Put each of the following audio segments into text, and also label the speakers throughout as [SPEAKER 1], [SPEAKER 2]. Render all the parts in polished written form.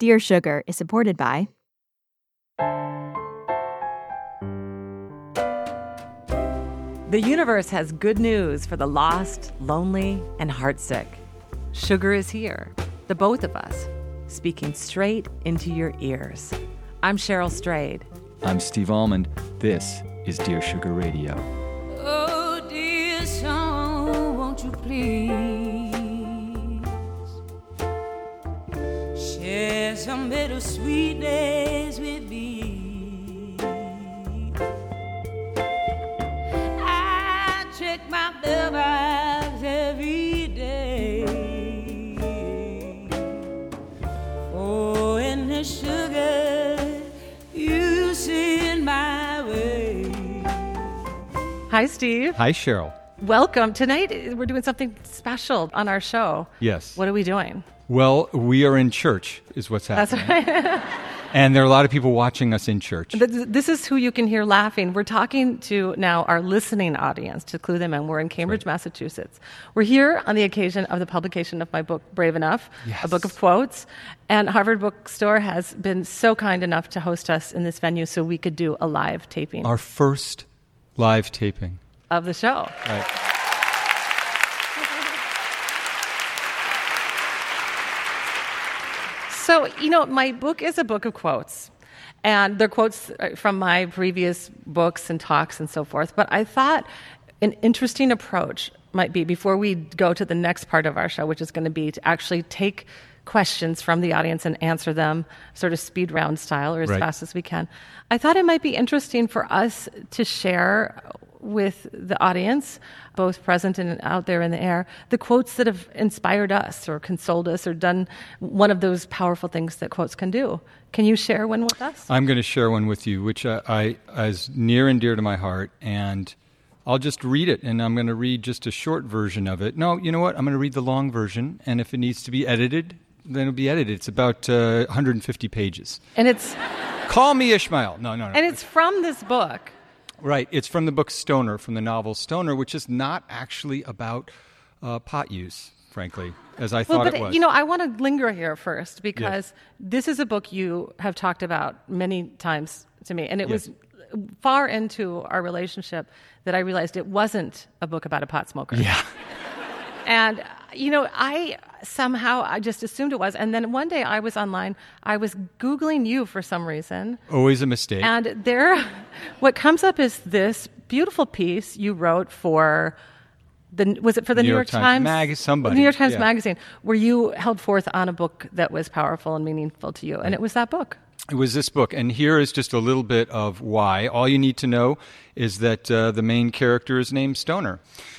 [SPEAKER 1] Dear Sugar is supported by
[SPEAKER 2] The universe has good news for the lost, lonely, and heartsick. Sugar is here, the both of us, speaking straight into your ears. I'm Cheryl Strayed.
[SPEAKER 3] I'm Steve Almond. This is Dear Sugar Radio.
[SPEAKER 4] Oh, dear song, won't you please share some bittersweetness with me? I check my mailbox every day. Oh, and the sugar you send my way.
[SPEAKER 2] Hi, Steve.
[SPEAKER 3] Hi, Cheryl.
[SPEAKER 2] Welcome. Tonight, we're doing something special on our show.
[SPEAKER 3] Yes.
[SPEAKER 2] What are we doing?
[SPEAKER 3] Well, we are in church, is what's happening.
[SPEAKER 2] That's right.
[SPEAKER 3] And there are a lot of people watching us in church.
[SPEAKER 2] This is who you can hear laughing. We're talking to now our listening audience, to clue them in. We're in Cambridge, Massachusetts. We're here on the occasion of the publication of my book, Brave Enough,
[SPEAKER 3] Yes.
[SPEAKER 2] a book of quotes. And Harvard Bookstore has been so kind enough to host us in this venue so we could do a live taping
[SPEAKER 3] Our first live taping.
[SPEAKER 2] of the show.
[SPEAKER 3] Right.
[SPEAKER 2] So, my book is a book of quotes. And they're quotes from my previous books and talks and so forth. But I thought an interesting approach might be, before we go to the next part of our show, which is going to be to actually take questions from the audience and answer them sort of speed round style, or as
[SPEAKER 3] Right.
[SPEAKER 2] fast as we can. I thought it might be interesting for us to share with the audience, both present and out there in the air, the quotes that have inspired us or consoled us or done one of those powerful things that quotes can do. Can you share one with us?
[SPEAKER 3] I'm going to share one with you, which I is near and dear to my heart, and I'll just read it, and I'm going to read just a short version of it. No, you know what? I'm going to read the long version, and if it needs to be edited, then it'll be edited. It's about 150 pages.
[SPEAKER 2] And it's
[SPEAKER 3] Call me Ishmael. No.
[SPEAKER 2] and it's from this book.
[SPEAKER 3] Right. It's from the book Stoner, from the novel Stoner, which is not actually about pot use, frankly, as I thought
[SPEAKER 2] But
[SPEAKER 3] it was.
[SPEAKER 2] I want to linger here first because this is a book you have talked about many times to me, and it
[SPEAKER 3] Yes.
[SPEAKER 2] was far into our relationship that I realized it wasn't a book about a pot smoker.
[SPEAKER 3] Yeah.
[SPEAKER 2] And, I just assumed it was. And then one day I was online, I was Googling you for some reason.
[SPEAKER 3] Always a mistake.
[SPEAKER 2] And what comes up is this beautiful piece you wrote for was it for the New York Times?
[SPEAKER 3] Somebody.
[SPEAKER 2] New York Times
[SPEAKER 3] Yeah.
[SPEAKER 2] Magazine, where you held forth on a book that was powerful and meaningful to you. And it was that book.
[SPEAKER 3] It was this book, and here is just a little bit of why. All you need to know is that the main character is named Stoner.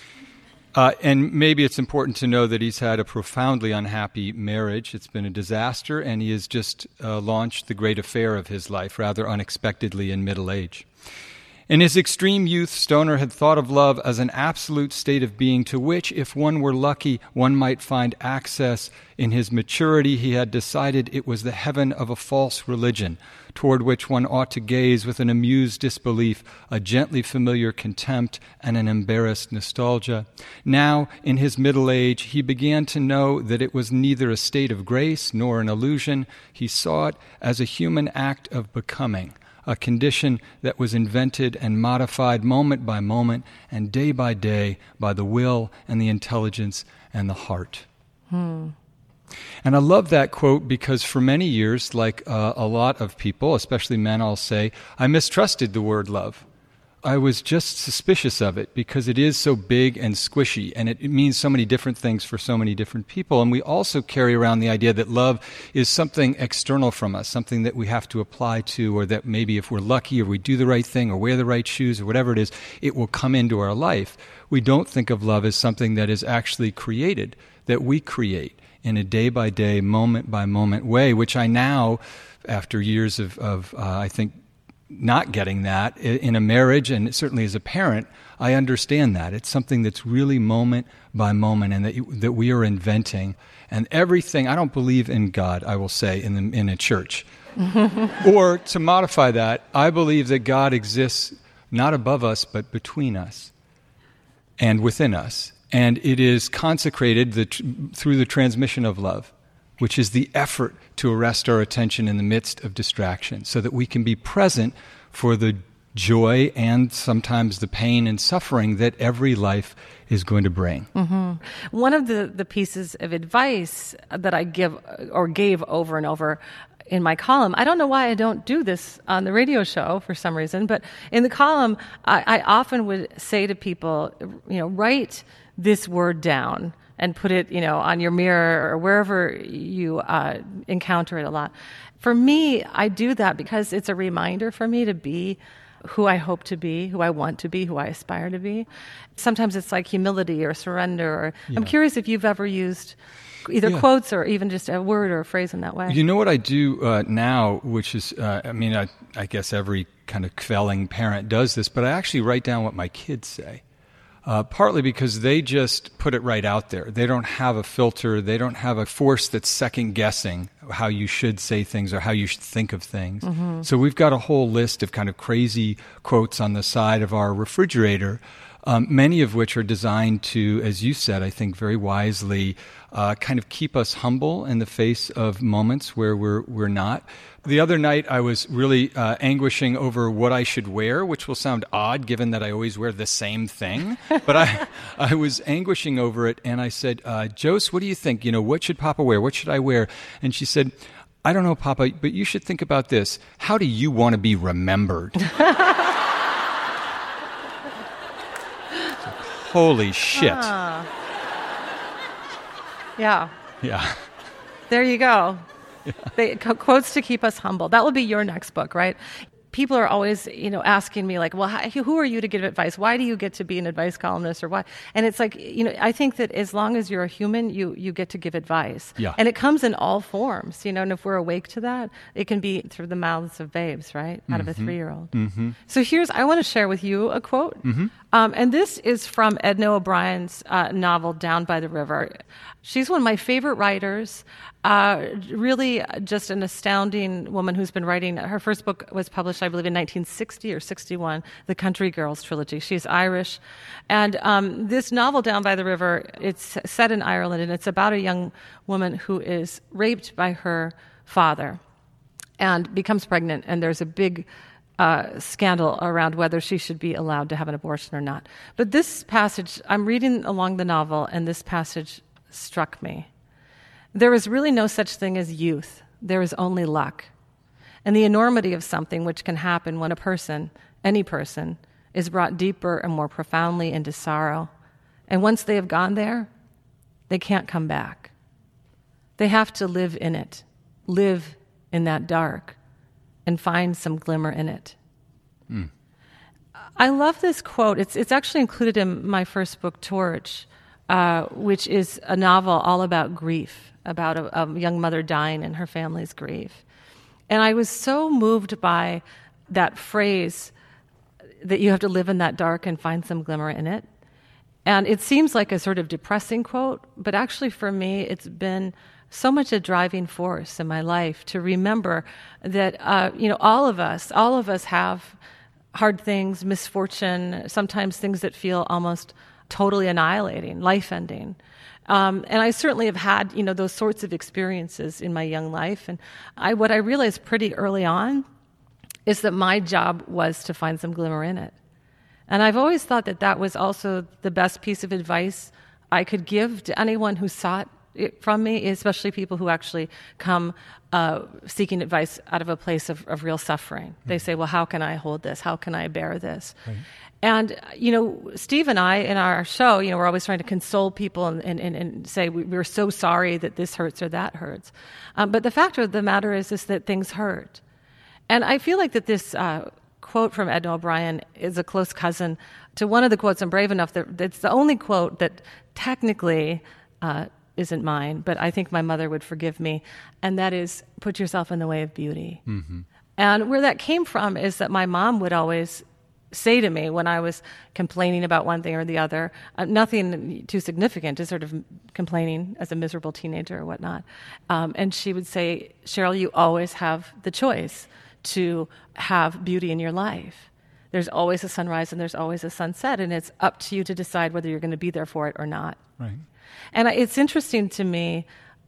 [SPEAKER 3] And maybe it's important to know that he's had a profoundly unhappy marriage. It's been a disaster, and he has just launched the great affair of his life rather unexpectedly in middle age. In his extreme youth, Stoner had thought of love as an absolute state of being to which, if one were lucky, one might find access. In his maturity, he had decided it was the heaven of a false religion, toward which one ought to gaze with an amused disbelief, a gently familiar contempt, and an embarrassed nostalgia. Now, in his middle age, he began to know that it was neither a state of grace nor an illusion. He saw it as a human act of becoming, a condition that was invented and modified moment by moment and day by day by the will and the intelligence and the heart. And I love that quote because for many years, like a lot of people, especially men, I'll say, I mistrusted the word love. I was just suspicious of it because it is so big and squishy, and it means so many different things for so many different people. And we also carry around the idea that love is something external from us, something that we have to apply to, or that maybe if we're lucky or we do the right thing or wear the right shoes or whatever it is, it will come into our life. We don't think of love as something that is actually created, that we create in a day-by-day, moment-by-moment way, which I now, after years of I think, not getting that in a marriage, and certainly as a parent, I understand that. It's something that's really moment by moment, and that we are inventing. And everything, I don't believe in God, I will say, in a church. Or to modify that, I believe that God exists not above us, but between us and within us. And it is consecrated through the transmission of love. which is the effort to arrest our attention in the midst of distraction so that we can be present for the joy and sometimes the pain and suffering that every life is going to bring.
[SPEAKER 2] One of the pieces of advice that I give or gave over and over in my column, I don't know why I don't do this on the radio show for some reason, but in the column, I often would say to people, write this word down and put it, on your mirror or wherever you encounter it a lot. For me, I do that because it's a reminder for me to be who I hope to be, who I want to be, who I aspire to be. Sometimes it's like humility or surrender. Or I'm curious if you've ever used either quotes or even just a word or a phrase in that way.
[SPEAKER 3] You know what I do now, which is, I guess every kind of quelling parent does this, but I actually write down what my kids say. Partly because they just put it right out there. They don't have a filter. They don't have a force that's second-guessing how you should say things or how you should think of things. So we've got a whole list of kind of crazy quotes on the side of our refrigerator, many of which are designed to, as you said, I think very wisely, kind of keep us humble in the face of moments where we're not. The other night, I was really anguishing over what I should wear, which will sound odd given that I always wear the same thing. But I was anguishing over it, and I said, Jose, what do you think? What should Papa wear? What should I wear? And she said, I don't know, Papa, but you should think about this. How do you want to be remembered? Holy shit.
[SPEAKER 2] Yeah. There you go. Quotes to keep us humble. That will be your next book, right? People are always, asking me like, well, who are you to give advice? Why do you get to be an advice columnist or why? And it's like, I think that as long as you're a human, you get to give advice.
[SPEAKER 3] Yeah.
[SPEAKER 2] And it comes in all forms, and if we're awake to that, it can be through the mouths of babes, right? Out of a 3-year-old. So I want to share with you a quote. And this is from Edna O'Brien's novel, Down by the River. She's one of my favorite writers. Really just an astounding woman who's been writing. Her first book was published, I believe, in 1960 or 61, the Country Girls trilogy. She's Irish. And this novel, Down by the River, it's set in Ireland, and it's about a young woman who is raped by her father and becomes pregnant, and there's a big scandal around whether she should be allowed to have an abortion or not. But this passage, I'm reading along the novel, and this passage struck me. There is really no such thing as youth. There is only luck. And the enormity of something which can happen when a person, any person, is brought deeper and more profoundly into sorrow. And once they have gone there, they can't come back. They have to live in it, live in that dark, and find some glimmer in it. I love this quote. It's actually included in my first book, Torch, which is a novel all about grief, about a young mother dying and her family's grief. And I was so moved by that phrase that you have to live in that dark and find some glimmer in it. And it seems like a sort of depressing quote, but actually for me, it's been so much a driving force in my life to remember that, all of us have hard things, misfortune, sometimes things that feel almost totally annihilating, life-ending. And I certainly have had, those sorts of experiences in my young life. And what I realized pretty early on is that my job was to find some glimmer in it. And I've always thought that that was also the best piece of advice I could give to anyone who sought it from me, especially people who actually come seeking advice out of a place of real suffering. Mm-hmm. They say, well, how can I hold this? How can I bear this? Right. And, Steve and I, in our show, we're always trying to console people and say, we're so sorry that this hurts or that hurts. But the fact of the matter is that things hurt. And I feel like that this quote from Edna O'Brien is a close cousin to one of the quotes I'm brave enough that it's the only quote that technically isn't mine, but I think my mother would forgive me, and that is, put yourself in the way of beauty. Mm-hmm. And where that came from is that my mom would always say to me when I was complaining about one thing or the other, nothing too significant, just sort of complaining as a miserable teenager or whatnot. And she would say, Cheryl, you always have the choice to have beauty in your life. There's always a sunrise and there's always a sunset, and it's up to you to decide whether you're going to be there for it or not.
[SPEAKER 3] Right.
[SPEAKER 2] And it's interesting to me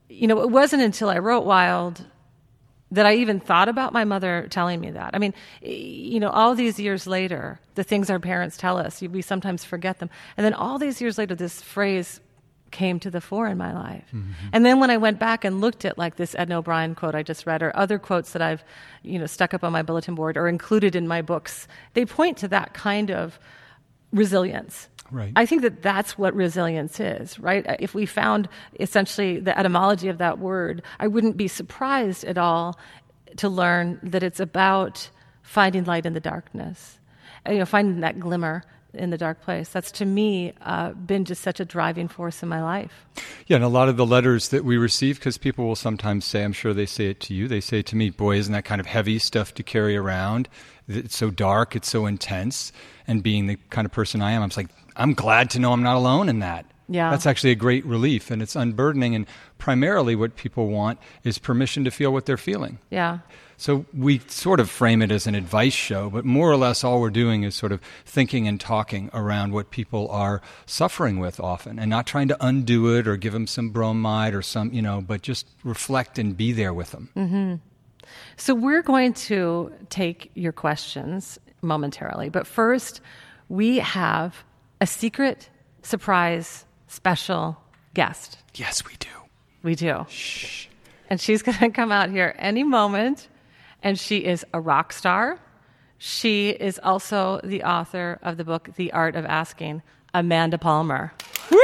[SPEAKER 2] it wasn't until I wrote Wild that I even thought about my mother telling me that. I mean, all these years later, the things our parents tell us, we sometimes forget them. And then all these years later, this phrase came to the fore in my life. Mm-hmm. And then when I went back and looked at like this Edna O'Brien quote I just read, or other quotes that I've, stuck up on my bulletin board or included in my books, they point to that kind of resilience.
[SPEAKER 3] Right.
[SPEAKER 2] I think that that's what resilience is, right? If we found essentially the etymology of that word, I wouldn't be surprised at all to learn that it's about finding light in the darkness, finding that glimmer in the dark place. That's, to me, been just such a driving force in my life.
[SPEAKER 3] Yeah, and a lot of the letters that we receive, because people will sometimes say, I'm sure they say it to you, they say to me, boy, isn't that kind of heavy stuff to carry around? It's so dark, it's so intense. And being the kind of person I am, I'm just like, I'm glad to know I'm not alone in that.
[SPEAKER 2] Yeah.
[SPEAKER 3] That's actually a great relief, and it's unburdening. And primarily what people want is permission to feel what they're feeling.
[SPEAKER 2] Yeah.
[SPEAKER 3] So we sort of frame it as an advice show, but more or less all we're doing is sort of thinking and talking around what people are suffering with often, and not trying to undo it or give them some bromide or some, but just reflect and be there with them.
[SPEAKER 2] Mm-hmm. So we're going to take your questions momentarily, but first we have a secret, surprise, special guest.
[SPEAKER 3] Yes, we do.
[SPEAKER 2] We do.
[SPEAKER 3] Shh.
[SPEAKER 2] And she's going to come out here any moment, and she is a rock star. She is also the author of the book, The Art of Asking, Amanda Palmer.
[SPEAKER 3] Woo!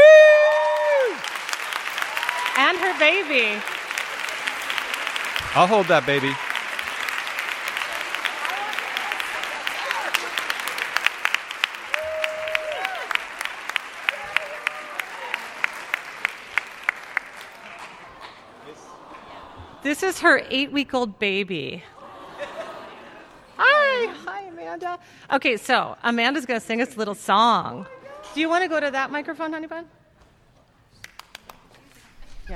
[SPEAKER 2] And her baby.
[SPEAKER 3] I'll hold that baby.
[SPEAKER 2] This is her 8-week-old baby. Hi, Amanda. Okay, so Amanda's going to sing us a little song. Do you want to go to that microphone, honey bun? Yeah.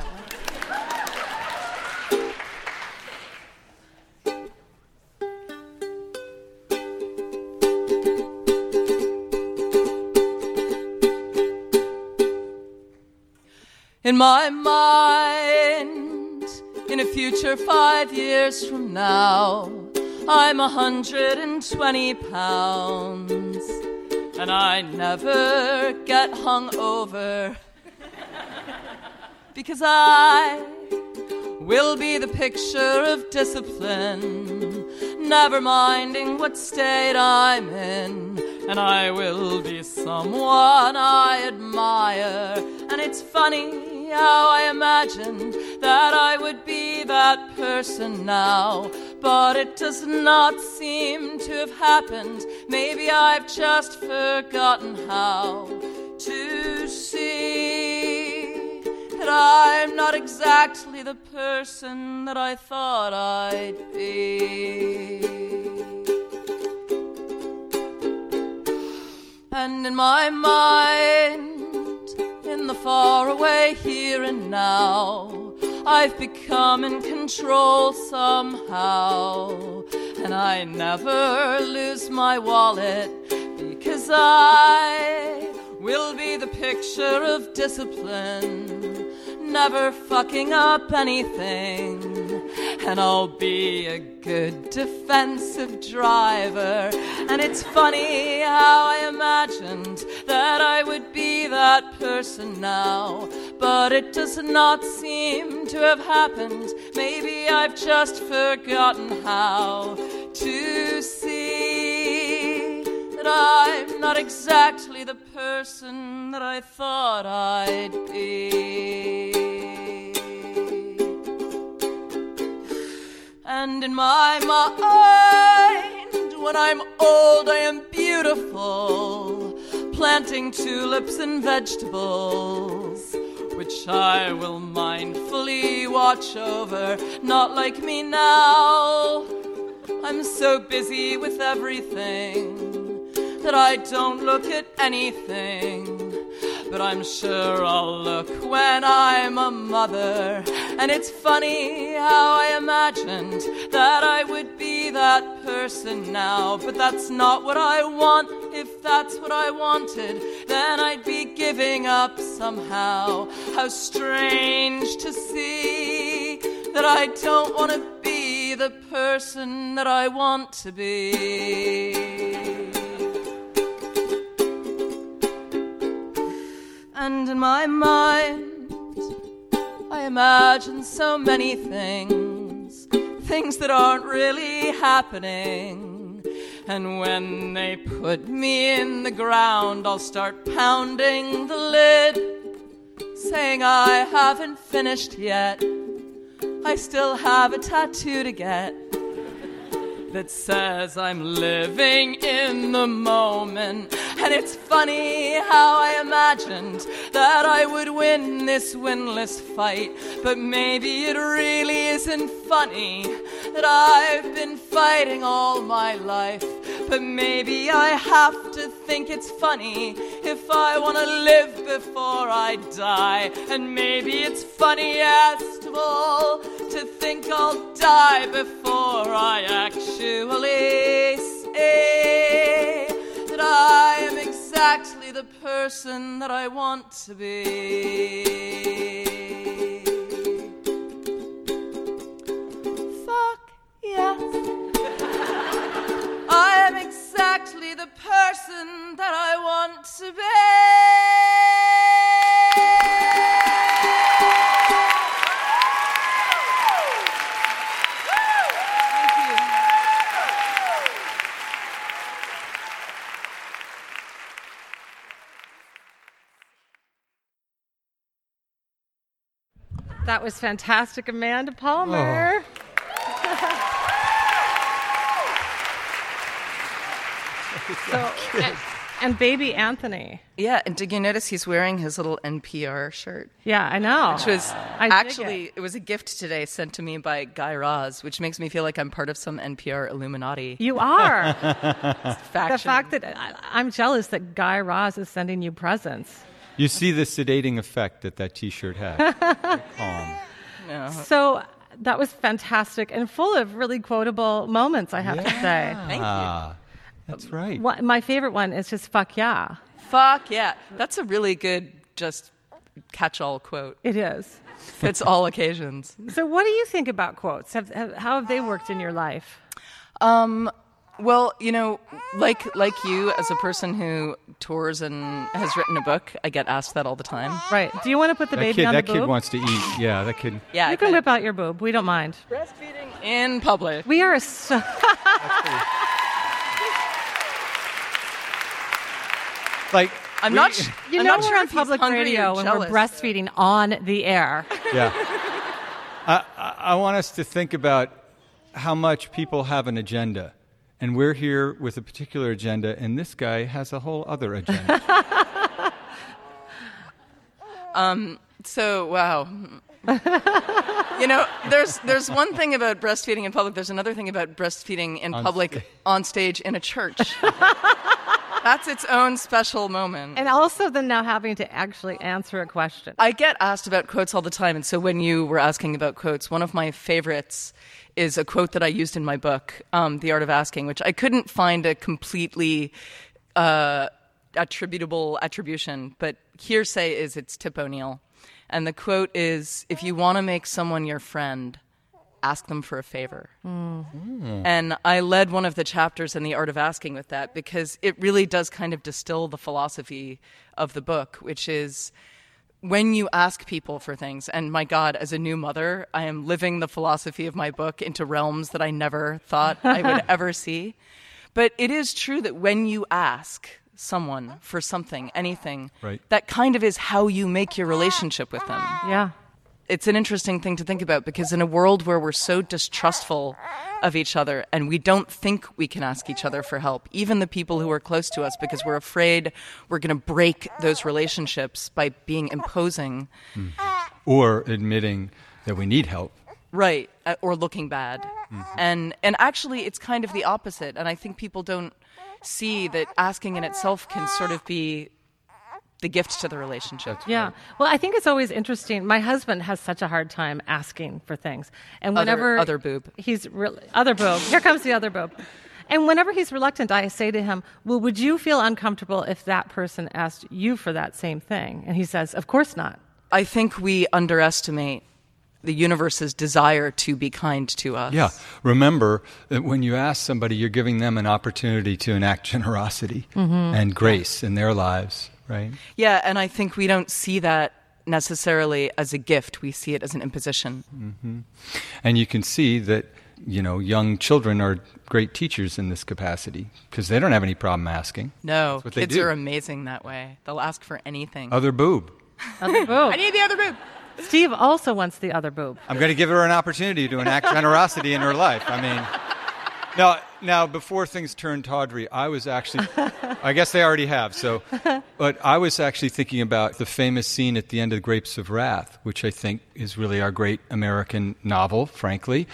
[SPEAKER 5] In my mind, in a future 5 years from now, I'm 120 pounds, and I never get hung over, because I will be the picture of discipline, never minding what state I'm in, and I will be someone I admire. And it's funny how I imagined that I would be that person now, but it does not seem to have happened. Maybe I've just forgotten how to see that I'm not exactly the person that I thought I'd be. And in my mind, in the faraway here and now, I've become in control somehow, and I never lose my wallet, because I will be the picture of discipline, never fucking up anything. And I'll be a good defensive driver. And it's funny how I imagined that I would be that person now, but it does not seem to have happened. Maybe I've just forgotten how to see that I'm not exactly the person that I thought I'd be. And in my mind, when I'm old, I am beautiful, planting tulips and vegetables, which I will mindfully watch over. Not like me now, I'm so busy with everything that I don't look at anything. But I'm sure I'll look when I'm a mother. And it's funny how I imagined that I would be that person now, but that's not what I want If that's what I wanted, then I'd be giving up somehow. How strange to see that I don't want to be the person that I want to be. And in my mind, I imagine so many things that aren't really happening. And when they put me in the ground, I'll start pounding the lid, saying I haven't finished yet. I still have a tattoo to get that says I'm living in the moment. And it's funny how I imagined that I would win this winless fight, but maybe it really isn't funny that I've been fighting all my life. But maybe I have to think it's funny if I want to live before I die. And maybe it's funniest of all to think I'll die before I actually say that I am exactly the person that I want to be. Fuck yes. I am exactly the person that I want to be.
[SPEAKER 2] That was fantastic, Amanda Palmer. And baby Anthony.
[SPEAKER 5] Yeah, and did you notice he's wearing his little NPR shirt?
[SPEAKER 2] Yeah, I know.
[SPEAKER 5] Which was
[SPEAKER 2] actually,
[SPEAKER 5] it was a gift today sent to me by Guy Raz, which makes me feel like I'm part of some NPR Illuminati.
[SPEAKER 2] You are.
[SPEAKER 5] faction.
[SPEAKER 2] The fact that I'm jealous that Guy Raz is sending you presents.
[SPEAKER 3] You see the sedating effect that T-shirt had. Calm.
[SPEAKER 5] No.
[SPEAKER 2] So that was fantastic and full of really quotable moments, I have to say.
[SPEAKER 5] Thank you.
[SPEAKER 3] That's right.
[SPEAKER 2] My favorite one is just "fuck yeah."
[SPEAKER 5] Fuck yeah. That's a really good, just catch-all quote.
[SPEAKER 2] It is.
[SPEAKER 5] Fits all occasions.
[SPEAKER 2] So what do you think about quotes? How have they worked in your life?
[SPEAKER 5] Well, you know, like you, as a person who tours and has written a book, I get asked that all the time.
[SPEAKER 2] Right. Do you want to put the baby on the boob?
[SPEAKER 3] That kid wants to eat. Yeah, that kid.
[SPEAKER 5] Yeah,
[SPEAKER 2] you can whip out your boob. We don't mind.
[SPEAKER 5] Breastfeeding in public.
[SPEAKER 2] We are
[SPEAKER 3] like
[SPEAKER 5] I'm not
[SPEAKER 2] we're
[SPEAKER 5] sure
[SPEAKER 2] on
[SPEAKER 5] if he's
[SPEAKER 2] public
[SPEAKER 5] hungry
[SPEAKER 2] radio
[SPEAKER 5] or
[SPEAKER 2] when
[SPEAKER 5] jealous.
[SPEAKER 2] we're breastfeeding on the air.
[SPEAKER 3] Yeah. I want us to think about how much people have an agenda. And we're here with a particular agenda, and this guy has a whole other agenda.
[SPEAKER 5] So, wow. You know, there's one thing about breastfeeding in public. There's another thing about breastfeeding in public on stage in a church. That's its own special moment.
[SPEAKER 2] And also then now having to actually answer a question.
[SPEAKER 5] I get asked about quotes all the time, and so when you were asking about quotes, one of my favorites is a quote that I used in my book, The Art of Asking, which I couldn't find a completely attributable attribution, but hearsay is it's Tip O'Neill. And the quote is, if you want to make someone your friend, ask them for a favor. And I led one of the chapters in The Art of Asking with that because it really does kind of distill the philosophy of the book, which is when you ask people for things, and my God, as a new mother, I am living the philosophy of my book into realms that I never thought I would ever see. But it is true that when you ask someone for something, anything,
[SPEAKER 3] right,
[SPEAKER 5] that kind of is how you make your relationship with them.
[SPEAKER 2] Yeah.
[SPEAKER 5] It's an interesting thing to think about because in a world where we're so distrustful of each other and we don't think we can ask each other for help, even the people who are close to us, because we're afraid we're going to break those relationships by being imposing.
[SPEAKER 3] Or admitting that we need help.
[SPEAKER 5] Right, or looking bad. And actually it's kind of the opposite. And I think people don't see that asking in itself can sort of be the gift to the relationship.
[SPEAKER 2] Yeah. Well, I think it's always interesting. My husband has such a hard time asking for things. And whenever
[SPEAKER 5] other boob.
[SPEAKER 2] He's really other boob. Here comes the other boob. And whenever he's reluctant, I say to him, well, would you feel uncomfortable if that person asked you for that same thing? And he says, of course not.
[SPEAKER 5] I think we underestimate the universe's desire to be kind to us.
[SPEAKER 3] Yeah. Remember that when you ask somebody, you're giving them an opportunity to enact generosity and grace in their lives, right?
[SPEAKER 5] Yeah, and I think we don't see that necessarily as a gift. We see it as an imposition.
[SPEAKER 3] Mm-hmm. And you can see that, young children are great teachers in this capacity because they don't have any problem asking.
[SPEAKER 5] No,
[SPEAKER 3] That's what they
[SPEAKER 5] kids
[SPEAKER 3] do.
[SPEAKER 5] are amazing that way. They'll ask for anything.
[SPEAKER 3] Other boob.
[SPEAKER 2] Other boob.
[SPEAKER 5] I need the other boob.
[SPEAKER 2] Steve also wants the other boob.
[SPEAKER 3] I'm going to give her an opportunity to enact generosity in her life. I mean, now before things turn tawdry, I was actually, I guess they already have, but I was actually thinking about the famous scene at the end of Grapes of Wrath, which I think is really our great American novel, frankly.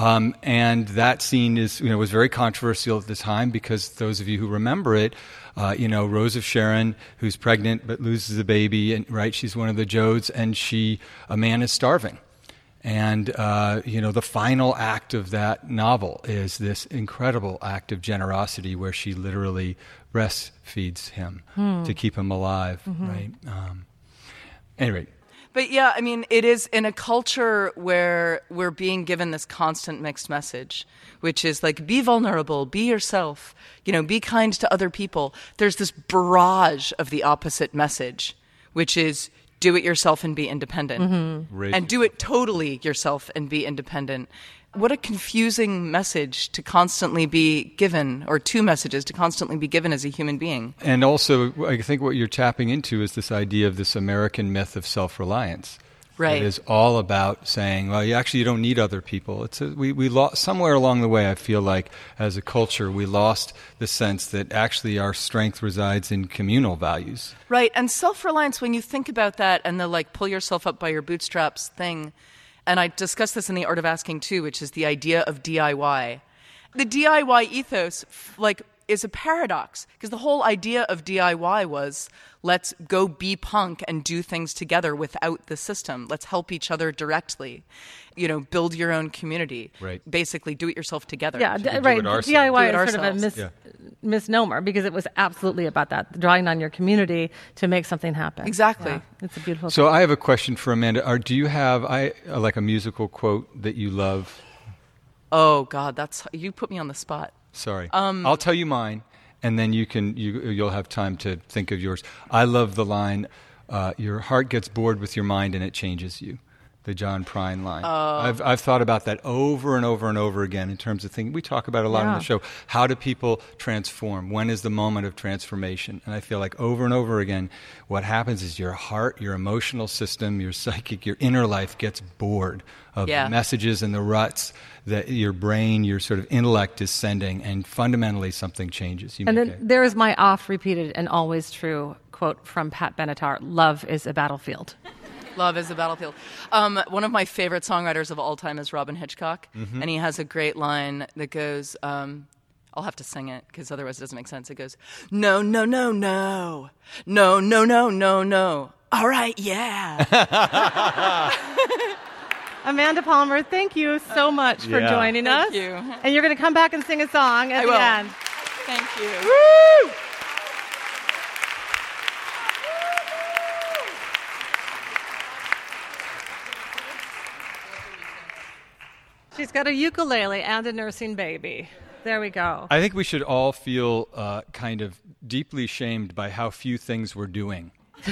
[SPEAKER 3] And that scene was very controversial at the time because those of you who remember it, Rose of Sharon, who's pregnant but loses a baby, and right, she's one of the Jodes, and a man is starving. And, the final act of that novel is this incredible act of generosity where she literally breastfeeds him to keep him alive, right? Anyway.
[SPEAKER 5] But yeah, I mean, it is in a culture where we're being given this constant mixed message, which is like, be vulnerable, be yourself, be kind to other people. There's this barrage of the opposite message, which is do it yourself and be independent. And do it totally yourself and be independent. What a confusing message to constantly be given, or two messages to constantly be given as a human being. And
[SPEAKER 3] also, I think what you're tapping into is this idea of this American myth of self-reliance.
[SPEAKER 5] Right.
[SPEAKER 3] It is all about saying, well, you don't need other people. We lost, somewhere along the way, I feel like, as a culture, we lost the sense that actually our strength resides in communal values.
[SPEAKER 5] Right, and self-reliance, when you think about that and the pull yourself up by your bootstraps thing, and I discussed this in The Art of Asking too, which is the idea of DIY. The DIY ethos, is a paradox, because the whole idea of DIY was, let's go be punk and do things together without the system. Let's help each other directly. Build your own community.
[SPEAKER 3] Right.
[SPEAKER 5] Basically, do it yourself together.
[SPEAKER 2] Yeah,
[SPEAKER 3] right.
[SPEAKER 2] DIY is sort of a misnomer, because it was absolutely about that, drawing on your community to make something happen.
[SPEAKER 5] Exactly.
[SPEAKER 2] Yeah, it's a beautiful
[SPEAKER 3] So
[SPEAKER 2] thing.
[SPEAKER 3] I have a question for Amanda. Do you have a musical quote that you love?
[SPEAKER 5] Oh, God, you put me on the spot.
[SPEAKER 3] Sorry. I'll tell you mine, and then you'll have time to think of yours. I love the line, your heart gets bored with your mind and it changes you. The John Prine line. I've thought about that over and over and over again in terms of things we talk about a lot on the show. How do people transform? When is the moment of transformation? And I feel like over and over again, what happens is your heart, your emotional system, your psychic, your inner life gets bored of the messages and the ruts that your brain, your sort of intellect is sending, and fundamentally something changes.
[SPEAKER 2] And then there is my oft-repeated and always true quote from Pat Benatar, love is a battlefield.
[SPEAKER 5] Love is a battlefield. One of my favorite songwriters of all time is Robin Hitchcock, and he has a great line that goes, I'll have to sing it because otherwise it doesn't make sense. It goes, no, no, no, no, no, no, no, no, no. All right, yeah.
[SPEAKER 2] Amanda Palmer, thank you so much for joining us.
[SPEAKER 5] Thank you.
[SPEAKER 2] And you're going to come back and sing a song at the end.
[SPEAKER 5] Thank you.
[SPEAKER 2] Woo! She's got a ukulele and a nursing baby. There we go.
[SPEAKER 3] I think we should all feel kind of deeply shamed by how few things we're doing.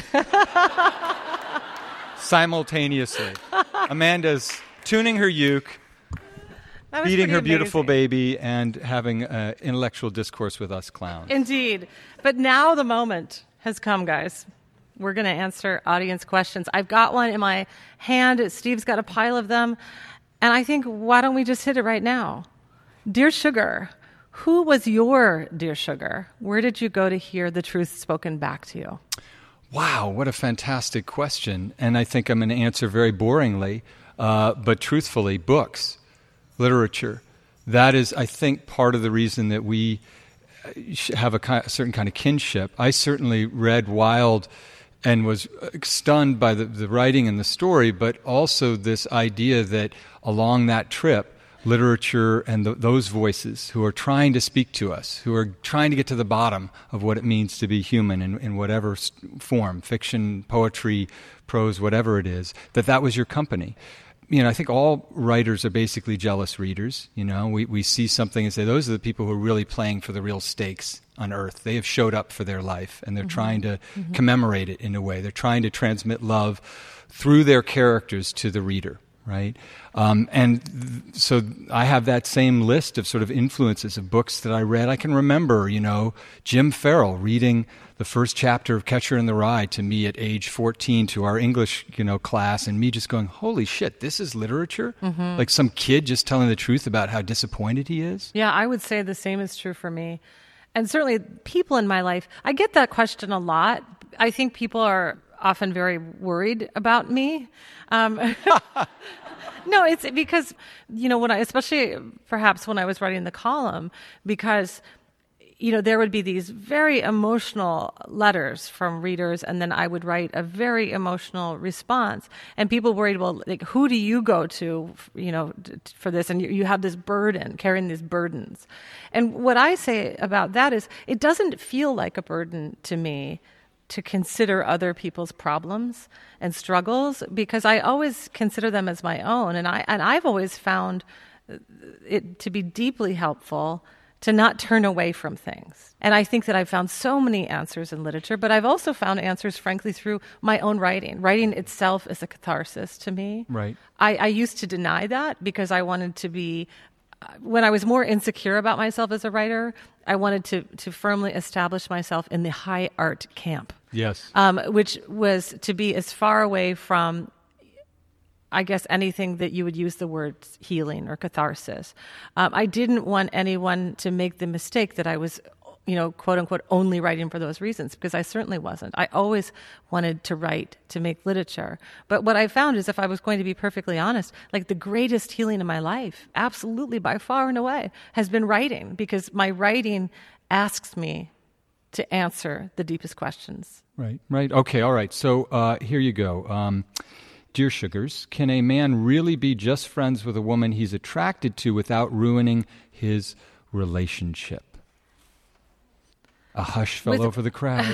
[SPEAKER 3] Simultaneously. Amanda's tuning her uke, feeding her beautiful baby, and having intellectual discourse with us clowns.
[SPEAKER 2] Indeed. But now the moment has come, guys. We're going to answer audience questions. I've got one in my hand. Steve's got a pile of them. And I think, why don't we just hit it right now? Dear Sugar, who was your Dear Sugar? Where did you go to hear the truth spoken back to you?
[SPEAKER 3] Wow, what a fantastic question. And I think I'm going to answer very boringly, but truthfully, books, literature. That is, I think, part of the reason that we have a certain kind of kinship. I certainly read Wilde and was stunned by the writing and the story, but also this idea that along that trip, literature and those voices who are trying to speak to us, who are trying to get to the bottom of what it means to be human in whatever form, fiction, poetry, prose, whatever it is, that was your company. I think all writers are basically jealous readers. We see something and say, those are the people who are really playing for the real stakes on earth. They have showed up for their life, and they're trying to commemorate it in a way. They're trying to transmit love through their characters to the reader, right? So I have that same list of sort of influences of books that I read. I can remember, Jim Farrell reading the first chapter of Catcher in the Rye to me at age 14 to our English, class, and me just going, holy shit, this is literature? Like some kid just telling the truth about how disappointed he is?
[SPEAKER 2] Yeah, I would say the same is true for me. And certainly people in my life, I get that question a lot. I think people are often very worried about me. No, it's because, especially perhaps when I was writing the column, because, there would be these very emotional letters from readers, and then I would write a very emotional response. And people worried, well, like, who do you go to, for this? And you have this burden, carrying these burdens. And what I say about that is, it doesn't feel like a burden to me to consider other people's problems and struggles, because I always consider them as my own, and I've always found it to be deeply helpful to not turn away from things. And I think that I've found so many answers in literature, but I've also found answers, frankly, through my own writing. Writing itself is a catharsis to me.
[SPEAKER 3] Right.
[SPEAKER 2] I used to deny that because I wanted to be, when I was more insecure about myself as a writer, I wanted to firmly establish myself in the high art camp.
[SPEAKER 3] Yes.
[SPEAKER 2] Which was to be as far away from, I guess, anything that you would use the word healing or catharsis. I didn't want anyone to make the mistake that I was, quote unquote, only writing for those reasons, because I certainly wasn't. I always wanted to write to make literature. But what I found is, if I was going to be perfectly honest, like the greatest healing in my life, absolutely by far and away, has been writing, because my writing asks me to answer the deepest questions.
[SPEAKER 3] Right. Okay, all right. So here you go. Dear Sugars, can a man really be just friends with a woman he's attracted to without ruining his relationship? A hush fell over the crowd.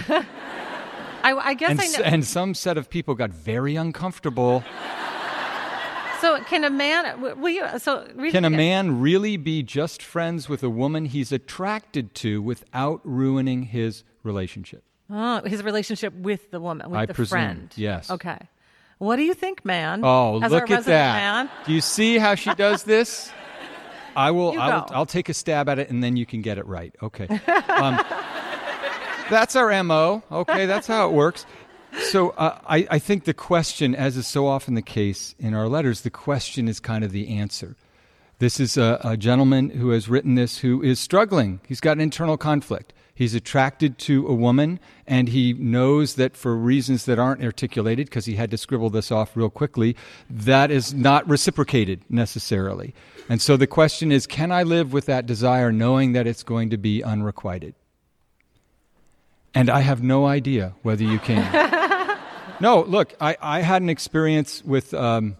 [SPEAKER 2] I guess I know.
[SPEAKER 3] And some set of people got very uncomfortable.
[SPEAKER 2] So can a man?
[SPEAKER 3] Can a man really be just friends with a woman he's attracted to without ruining his relationship?
[SPEAKER 2] Oh, his relationship with the woman, with
[SPEAKER 3] I
[SPEAKER 2] the
[SPEAKER 3] presume,
[SPEAKER 2] friend.
[SPEAKER 3] yes.
[SPEAKER 2] Okay. What do you think, man?
[SPEAKER 3] Oh,
[SPEAKER 2] as
[SPEAKER 3] look
[SPEAKER 2] our
[SPEAKER 3] at that!
[SPEAKER 2] Man?
[SPEAKER 3] Do you see how she does this?
[SPEAKER 2] I'll
[SPEAKER 3] take a stab at it, and then you can get it right. Okay. That's our MO. Okay, that's how it works. So I think the question, as is so often the case in our letters, the question is kind of the answer. This is a gentleman who has written this who is struggling. He's got an internal conflict. He's attracted to a woman, and he knows that for reasons that aren't articulated, because he had to scribble this off real quickly, that is not reciprocated necessarily. And so the question is, can I live with that desire knowing that it's going to be unrequited? And I have no idea whether you can. No, look, I had an experience with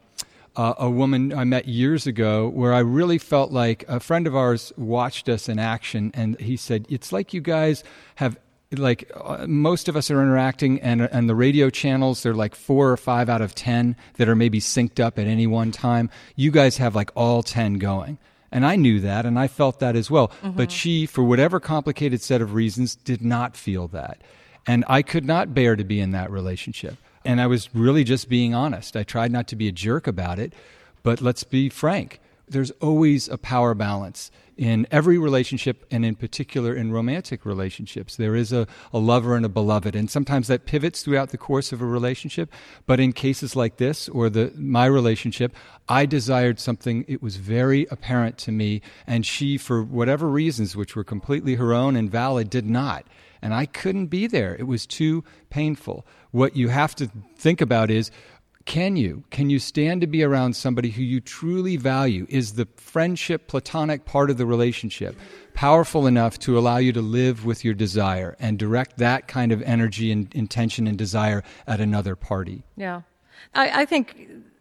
[SPEAKER 3] a woman I met years ago where I really felt like a friend of ours watched us in action, and he said, it's like you guys have, like most of us are interacting, and the radio channels, they're like 4 or 5 out of 10 that are maybe synced up at any one time. You guys have like all 10 going. And I knew that, and I felt that as well. Mm-hmm. But she, for whatever complicated set of reasons, did not feel that. And I could not bear to be in that relationship. And I was really just being honest. I tried not to be a jerk about it, but let's be frank. There's always a power balance in every relationship, and in particular in romantic relationships. There is a lover and a beloved, and sometimes that pivots throughout the course of a relationship. But in cases like this, or my relationship, I desired something. It was very apparent to me, and she, for whatever reasons, which were completely her own and valid, did not. And I couldn't be there. It was too painful. What you have to think about is, can you stand to be around somebody who you truly value? Is the friendship, platonic part of the relationship powerful enough to allow you to live with your desire and direct that kind of energy and intention and desire at another party?
[SPEAKER 2] Yeah. I think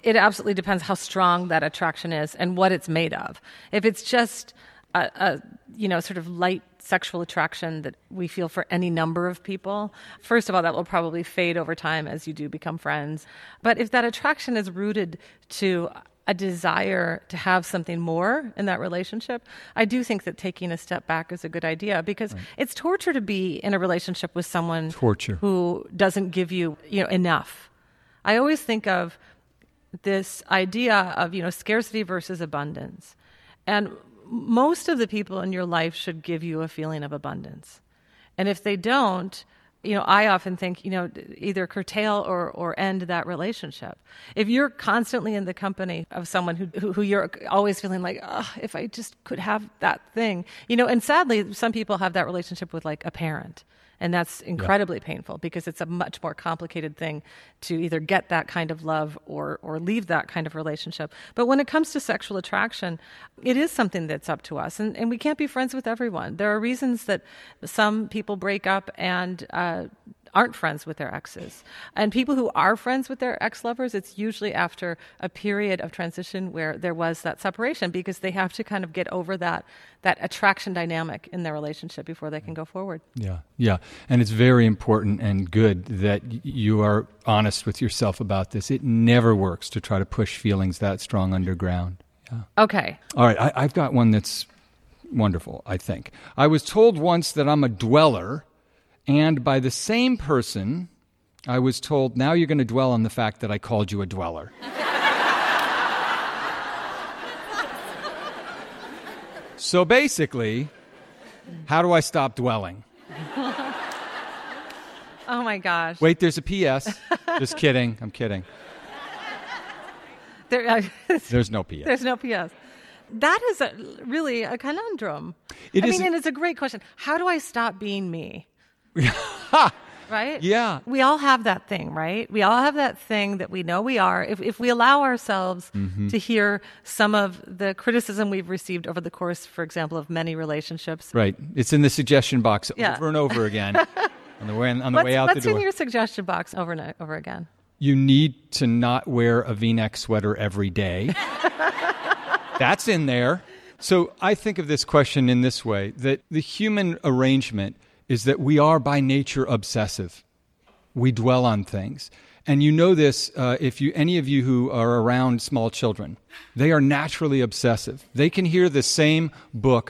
[SPEAKER 2] it absolutely depends how strong that attraction is and what it's made of. If it's just a sort of light sexual attraction that we feel for any number of people, first of all, that will probably fade over time as you do become friends. But if that attraction is rooted to a desire to have something more in that relationship, I do think that taking a step back is a good idea, because it's torture to be in a relationship with someone who doesn't give you, enough. I always think of this idea of, scarcity versus abundance. And most of the people in your life should give you a feeling of abundance. And if they don't, I often think, either curtail or end that relationship. If you're constantly in the company of someone who you're always feeling like, oh, if I just could have that thing, and sadly, some people have that relationship with like a parent. And that's incredibly painful, because it's a much more complicated thing to either get that kind of love or leave that kind of relationship. But when it comes to sexual attraction, it is something that's up to us. And we can't be friends with everyone. There are reasons that some people break up and aren't friends with their exes. And people who are friends with their ex-lovers, it's usually after a period of transition where there was that separation, because they have to kind of get over that attraction dynamic in their relationship before they can go forward.
[SPEAKER 3] Yeah. And it's very important and good that you are honest with yourself about this. It never works to try to push feelings that strong underground. Yeah.
[SPEAKER 2] Okay.
[SPEAKER 3] All right, I've got one that's wonderful, I think. I was told once that I'm a dweller, and by the same person, I was told, now you're going to dwell on the fact that I called you a dweller. So basically, how do I stop dwelling?
[SPEAKER 2] Oh my gosh.
[SPEAKER 3] Wait, there's a P.S. Just kidding. I'm kidding. There's no P.S.
[SPEAKER 2] There's no P.S. That is really a conundrum.
[SPEAKER 3] And
[SPEAKER 2] it's a great question. How do I stop being me? Right?
[SPEAKER 3] Yeah.
[SPEAKER 2] We all have that thing, right? We all have that thing that we know we are. If we allow ourselves to hear some of the criticism we've received over the course, for example, of many relationships.
[SPEAKER 3] Right. It's in the suggestion box over and over again on the way out the door.
[SPEAKER 2] What's in your suggestion box over and over again?
[SPEAKER 3] You need to not wear a V-neck sweater every day. That's in there. So I think of this question in this way, that the human arrangement is that we are by nature obsessive. We dwell on things. And you know this if any of you who are around small children. They are naturally obsessive. They can hear the same book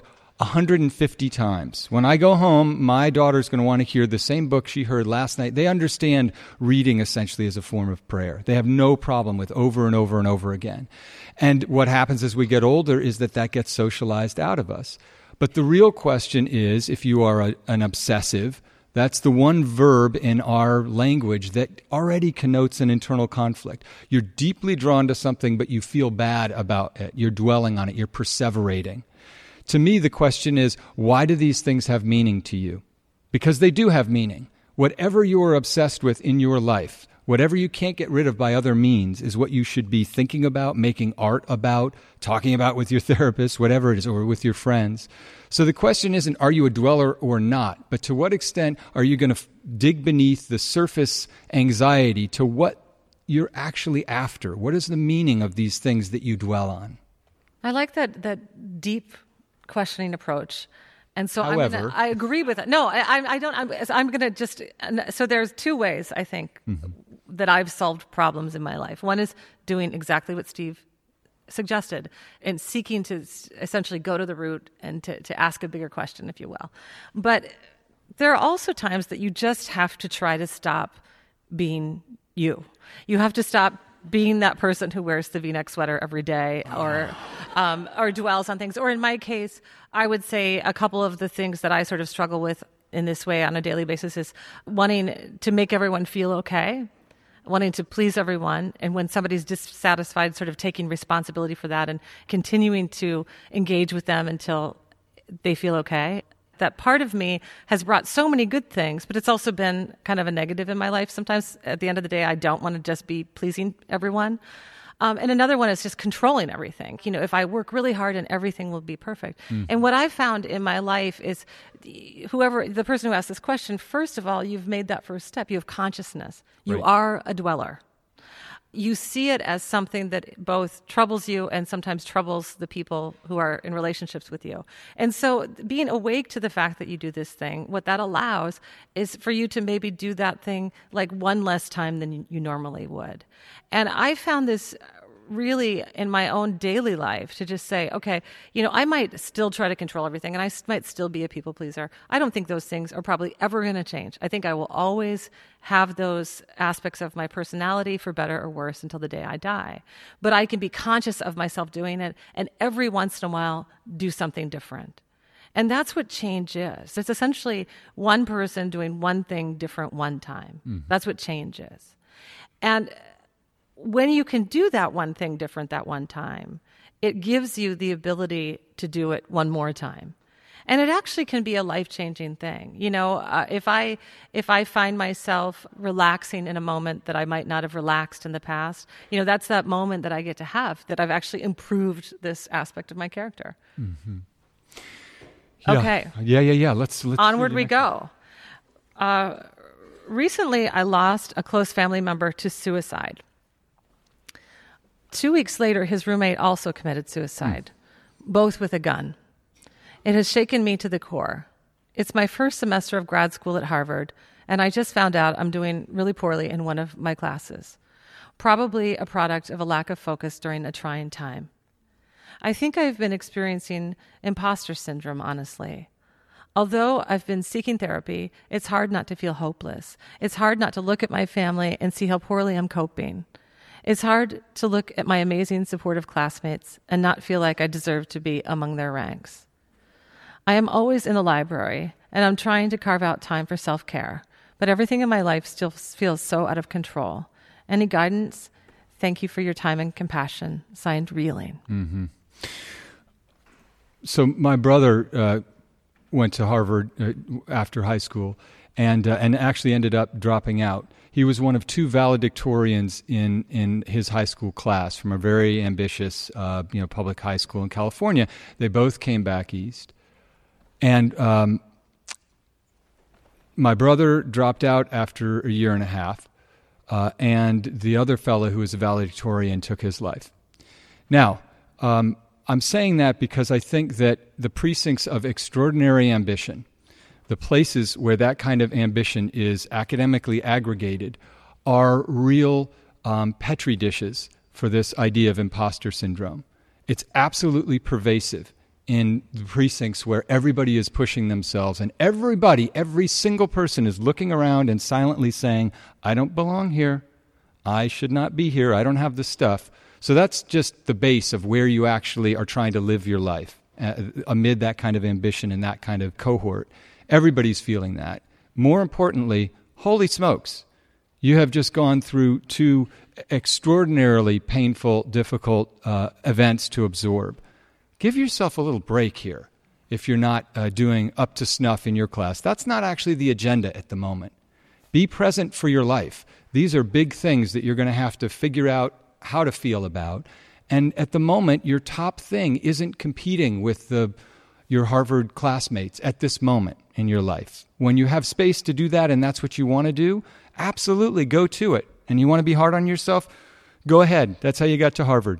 [SPEAKER 3] 150 times. When I go home, my daughter's going to want to hear the same book she heard last night. They understand reading essentially as a form of prayer. They have no problem with over and over and over again. And what happens as we get older is that gets socialized out of us. But the real question is, if you are an obsessive, that's the one verb in our language that already connotes an internal conflict. You're deeply drawn to something, but you feel bad about it. You're dwelling on it. You're perseverating. To me, the question is, why do these things have meaning to you? Because they do have meaning. Whatever you are obsessed with in your life, whatever you can't get rid of by other means, is what you should be thinking about, making art about, talking about with your therapist, whatever it is, or with your friends. So the question isn't, are you a dweller or not? But to what extent are you going to dig beneath the surface anxiety to what you're actually after? What is the meaning of these things that you dwell on?
[SPEAKER 2] I like that deep questioning approach. And so
[SPEAKER 3] However,
[SPEAKER 2] I agree with it. No, I don't. I'm going to just. So there's two ways, I think, that I've solved problems in my life. One is doing exactly what Steve suggested and seeking to essentially go to the root and to ask a bigger question, if you will. But there are also times that you just have to try to stop being you. You have to stop being that person who wears the V-neck sweater every day or dwells on things. Or in my case, I would say a couple of the things that I sort of struggle with in this way on a daily basis is wanting to make everyone feel okay, wanting to please everyone, and when somebody's dissatisfied, sort of taking responsibility for that and continuing to engage with them until they feel okay. That part of me has brought so many good things, but it's also been kind of a negative in my life. Sometimes at the end of the day, I don't want to just be pleasing everyone. And another one is just controlling everything. You know, if I work really hard and everything will be perfect. And what I've found in my life is the person who asked this question, first of all, you've made that first step. You have consciousness. You are a dweller. you see it as something that both troubles you and sometimes troubles the people who are in relationships with you. And so being awake to the fact that you do this thing, what that allows is for you to maybe do that thing like one less time than you normally would. And I found this really in my own daily life to just say, okay, I might still try to control everything and I might still be a people pleaser. I don't think those things are probably ever going to change. I think I will always have those aspects of my personality for better or worse until the day I die. But I can be conscious of myself doing it and every once in a while do something different. And that's what change is. It's essentially one person doing one thing different one time. Mm-hmm. That's what change is. And when you can do that one thing different that one time, it gives you the ability to do it one more time. And it actually can be a life-changing thing. If I find myself relaxing in a moment that I might not have relaxed in the past, that's that moment that I get to have, that I've actually improved this aspect of my character.
[SPEAKER 3] Mm-hmm. Yeah.
[SPEAKER 2] Okay.
[SPEAKER 3] Yeah. Let's
[SPEAKER 2] onward we go. Recently, I lost a close family member to suicide. 2 weeks later, his roommate also committed suicide, both with a gun. It has shaken me to the core. It's my first semester of grad school at Harvard, and I just found out I'm doing really poorly in one of my classes, probably a product of a lack of focus during a trying time. I think I've been experiencing imposter syndrome, honestly. Although I've been seeking therapy, it's hard not to feel hopeless. It's hard not to look at my family and see how poorly I'm coping. It's hard to look at my amazing, supportive classmates and not feel like I deserve to be among their ranks. I am always in the library, and I'm trying to carve out time for self-care, but everything in my life still feels so out of control. Any guidance? Thank you for your time and compassion. Signed, Reeling.
[SPEAKER 3] Mm-hmm. So my brother went to Harvard after high school and actually ended up dropping out. He was one of two valedictorians in his high school class from a very ambitious public high school in California. They both came back east. And my brother dropped out after a year and a half, and the other fellow who was a valedictorian took his life. Now, I'm saying that because I think that the precincts of extraordinary ambition, the places where that kind of ambition is academically aggregated, are real petri dishes for this idea of imposter syndrome. It's absolutely pervasive in the precincts where everybody is pushing themselves, and every single person is looking around and silently saying, I don't belong here. I should not be here. I don't have the stuff. So that's just the base of where you actually are trying to live your life amid that kind of ambition and that kind of cohort. Everybody's feeling that. More importantly, holy smokes, you have just gone through two extraordinarily painful, difficult events to absorb. Give yourself a little break here if you're not doing up to snuff in your class. That's not actually the agenda at the moment. Be present for your life. These are big things that you're going to have to figure out how to feel about. And at the moment, your top thing isn't competing with your Harvard classmates at this moment in your life. When you have space to do that and that's what you want to do, absolutely go to it. And you want to be hard on yourself? Go ahead. That's how you got to Harvard.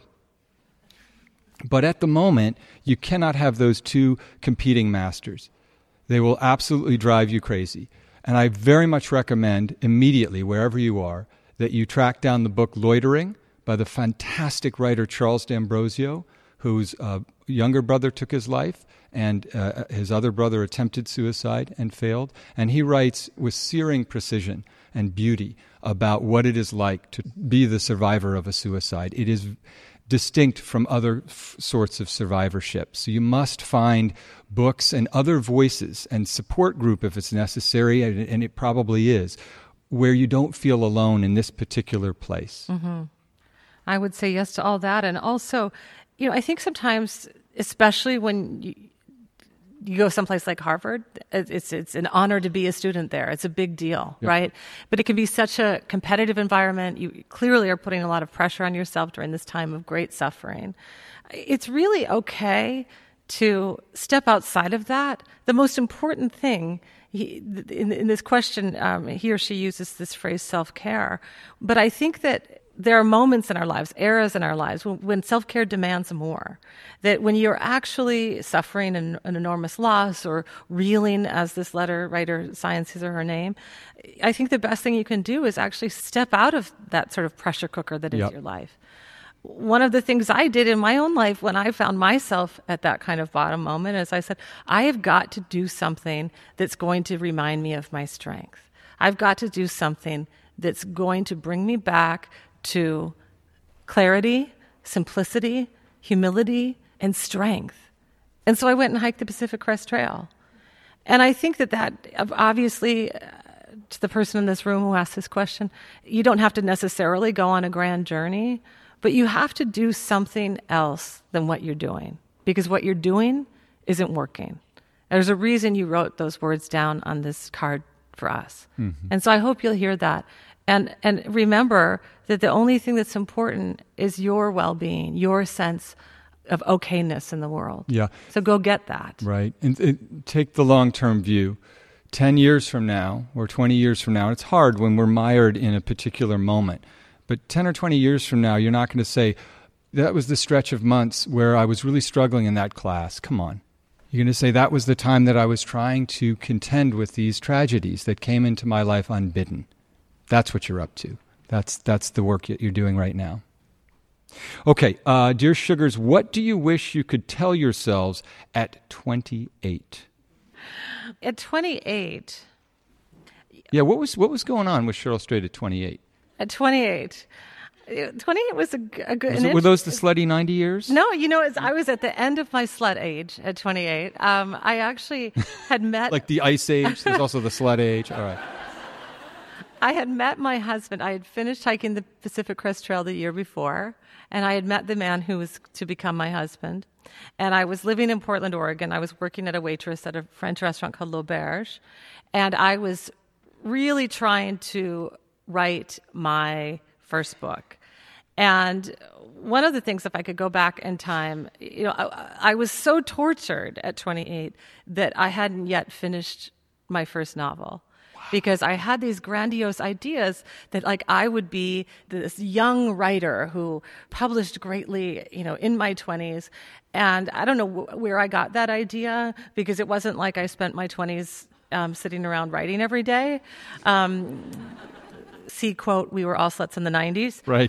[SPEAKER 3] But at the moment, you cannot have those two competing masters. They will absolutely drive you crazy. And I very much recommend immediately, wherever you are, that you track down the book Loitering by the fantastic writer Charles D'Ambrosio, whose younger brother took his life, and his other brother attempted suicide and failed. And he writes with searing precision and beauty about what it is like to be the survivor of a suicide. It is distinct from other sorts of survivorship. So you must find books and other voices and support group if it's necessary, and it probably is, where you don't feel alone in this particular place.
[SPEAKER 2] Mm-hmm. I would say yes to all that. And also, I think sometimes, especially when you go someplace like Harvard, it's an honor to be a student there. It's a big deal, yep. Right? But it can be such a competitive environment. You clearly are putting a lot of pressure on yourself during this time of great suffering. It's really okay to step outside of that. The most important thing, in this question, he or she uses this phrase self-care. But I think that there are moments in our lives, eras in our lives, when self-care demands more. That when you're actually suffering an enormous loss or reeling, as this letter writer signs his or her name, I think the best thing you can do is actually step out of that sort of pressure cooker that is your life. One of the things I did in my own life when I found myself at that kind of bottom moment is I said, I have got to do something that's going to remind me of my strength. I've got to do something that's going to bring me back to clarity, simplicity, humility, and strength. And so I went and hiked the Pacific Crest Trail. And I think that obviously, to the person in this room who asked this question, you don't have to necessarily go on a grand journey, but you have to do something else than what you're doing, because what you're doing isn't working. There's a reason you wrote those words down on this card for us. Mm-hmm. And so I hope you'll hear that. And remember that the only thing that's important is your well-being, your sense of okayness in the world.
[SPEAKER 3] Yeah.
[SPEAKER 2] So go get that.
[SPEAKER 3] Right. And take the long-term view. 10 years from now or 20 years from now, it's hard when we're mired in a particular moment. But 10 or 20 years from now, you're not going to say, that was the stretch of months where I was really struggling in that class. Come on. You're going to say, that was the time that I was trying to contend with these tragedies that came into my life unbidden. That's what you're up to. That's the work that you're doing right now. Okay, dear Sugars, what do you wish you could tell yourselves at 28?
[SPEAKER 2] At 28...
[SPEAKER 3] Yeah, what was going on with Cheryl Strait at 28?
[SPEAKER 2] At 28... 28 was a good...
[SPEAKER 3] Were those the slutty 90 years?
[SPEAKER 2] No, I was at the end of my slut age at 28. I actually had met...
[SPEAKER 3] Like the ice age, there's also the slut age. All right.
[SPEAKER 2] I had met my husband. I had finished hiking the Pacific Crest Trail the year before, and I had met the man who was to become my husband. And I was living in Portland, Oregon. I was working at a waitress at a French restaurant called L'Auberge, and I was really trying to write my first book. And one of the things, if I could go back in time, I was so tortured at 28 that I hadn't yet finished my first novel. Because I had these grandiose ideas that, like, I would be this young writer who published greatly, in my 20s. And I don't know where I got that idea, because it wasn't like I spent my 20s sitting around writing every day. See, quote, we were all sluts in the 90s.
[SPEAKER 3] Right.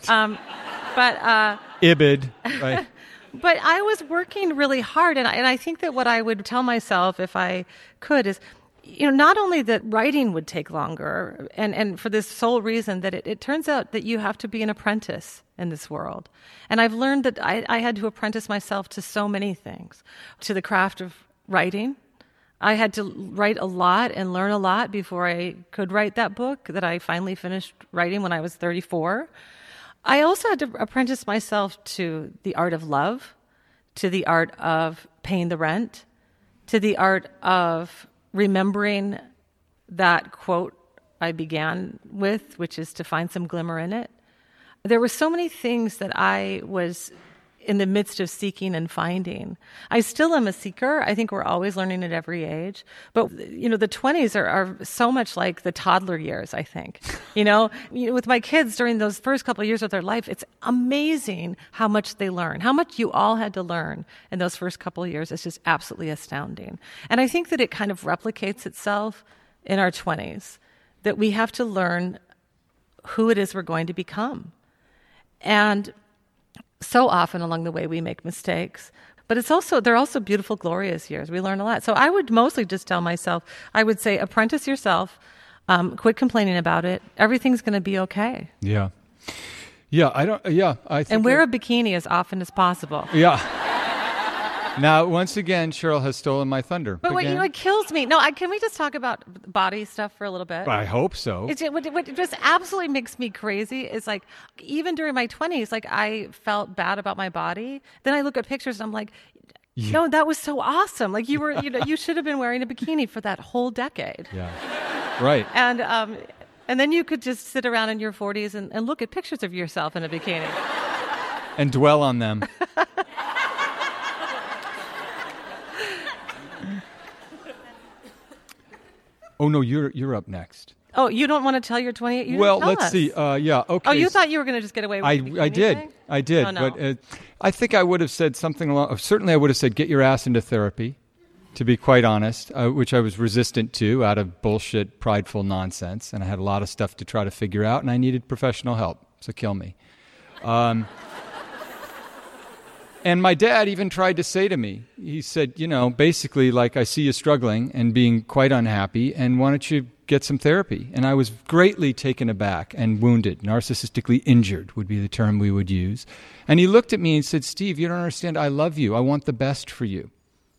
[SPEAKER 3] Ibid, right.
[SPEAKER 2] But I was working really hard. And I think that what I would tell myself, if I could, is... not only that writing would take longer, and for this sole reason that it turns out that you have to be an apprentice in this world. And I've learned that I had to apprentice myself to so many things, to the craft of writing. I had to write a lot and learn a lot before I could write that book that I finally finished writing when I was 34. I also had to apprentice myself to the art of love, to the art of paying the rent, to the art of remembering that quote I began with, which is to find some glimmer in it. There were so many things that I was in the midst of seeking and finding. I still am a seeker. I think we're always learning at every age. But, the 20s are so much like the toddler years, I think. With my kids during those first couple of years of their life, it's amazing how much they learn. How much you all had to learn in those first couple of years is just absolutely astounding. And I think that it kind of replicates itself in our 20s, that we have to learn who it is we're going to become. And so often along the way we make mistakes, but they're also beautiful, glorious years. We learn a lot. So I would mostly just tell myself, I would say, apprentice yourself, quit complaining about it. Everything's going to be okay.
[SPEAKER 3] Yeah. Yeah. I think.
[SPEAKER 2] And wear a bikini as often as possible.
[SPEAKER 3] Yeah. Now, once again, Cheryl has stolen my thunder.
[SPEAKER 2] But it kills me. No, can we just talk about body stuff for a little bit?
[SPEAKER 3] I hope so.
[SPEAKER 2] What just absolutely makes me crazy is, like, even during my 20s, like, I felt bad about my body. Then I look at pictures and I'm like, no, that was so awesome. Like, you were, you should have been wearing a bikini for that whole decade.
[SPEAKER 3] Yeah. Right.
[SPEAKER 2] And then you could just sit around in your 40s and look at pictures of yourself in a bikini.
[SPEAKER 3] And dwell on them. Oh, no, you're up next.
[SPEAKER 2] Oh, you don't want to tell your 28? You
[SPEAKER 3] Well,
[SPEAKER 2] didn't tell
[SPEAKER 3] let's
[SPEAKER 2] us.
[SPEAKER 3] see. Yeah, okay.
[SPEAKER 2] Oh, you thought you were going to just get away with
[SPEAKER 3] I did.
[SPEAKER 2] anything?
[SPEAKER 3] I did.
[SPEAKER 2] Oh, no.
[SPEAKER 3] But I think I would have said something along. Certainly, I would have said, "Get your ass into therapy." To be quite honest, which I was resistant to out of bullshit, prideful nonsense, and I had a lot of stuff to try to figure out, and I needed professional help. So kill me. And my dad even tried to say to me, he said, basically, like, I see you struggling and being quite unhappy, and why don't you get some therapy? And I was greatly taken aback and wounded. Narcissistically injured would be the term we would use. And he looked at me and said, Steve, you don't understand. I love you. I want the best for you.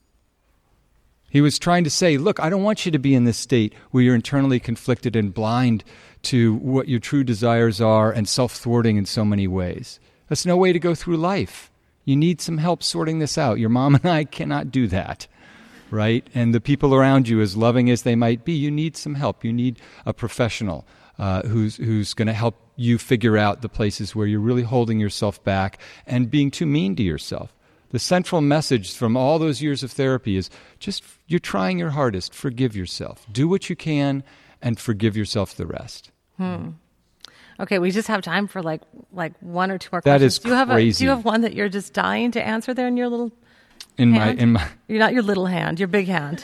[SPEAKER 3] He was trying to say, look, I don't want you to be in this state where you're internally conflicted and blind to what your true desires are and self-thwarting in so many ways. That's no way to go through life. You need some help sorting this out. Your mom and I cannot do that, right? And the people around you, as loving as they might be, you need some help. You need a professional who's going to help you figure out the places where you're really holding yourself back and being too mean to yourself. The central message from all those years of therapy is just you're trying your hardest. Forgive yourself. Do what you can and forgive yourself the rest.
[SPEAKER 2] Okay, we just have time for like one or two more
[SPEAKER 3] That
[SPEAKER 2] questions.
[SPEAKER 3] is
[SPEAKER 2] do you
[SPEAKER 3] crazy.
[SPEAKER 2] Do you have one that you're just dying to answer there in your little
[SPEAKER 3] In
[SPEAKER 2] hand?
[SPEAKER 3] my
[SPEAKER 2] You're not your little hand, your big hand.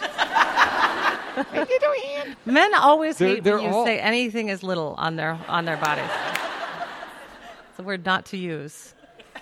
[SPEAKER 2] My little hand. Men always hate
[SPEAKER 3] they're
[SPEAKER 2] when you
[SPEAKER 3] all-
[SPEAKER 2] say anything is little on their bodies. It's a word not to use.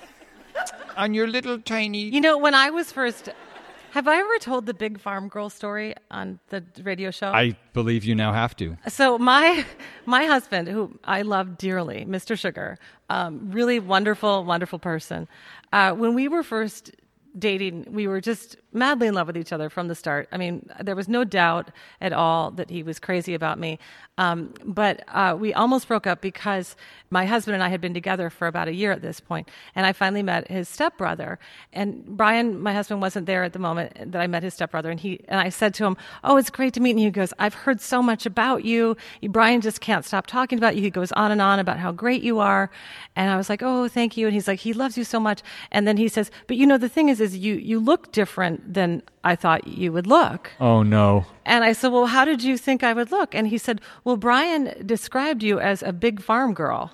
[SPEAKER 3] on your little tiny.
[SPEAKER 2] You know, when I was first, have I ever told the Big Farm Girl story on the radio show?
[SPEAKER 3] I believe you now have to.
[SPEAKER 2] So my husband, who I love dearly, Mr. Sugar, really wonderful, wonderful person. When we were first dating, we were just madly in love with each other from the start. I mean, there was no doubt at all that he was crazy about me. But we almost broke up because my husband and I had been together for about a year at this point, and I finally met his stepbrother. And Brian, my husband, wasn't there at the moment that I met his stepbrother, and I said to him, "Oh, it's great to meet you." He goes, "I've heard so much about you. Brian just can't stop talking about you. He goes on and on about how great you are." And I was like, "Oh, thank you." And he's like, "He loves you so much." And then he says, "But the thing is you look different than I thought you would look."
[SPEAKER 3] Oh, no.
[SPEAKER 2] And I said, "Well, how did you think I would look?" And he said, "Well, Brian described you as a big farm girl."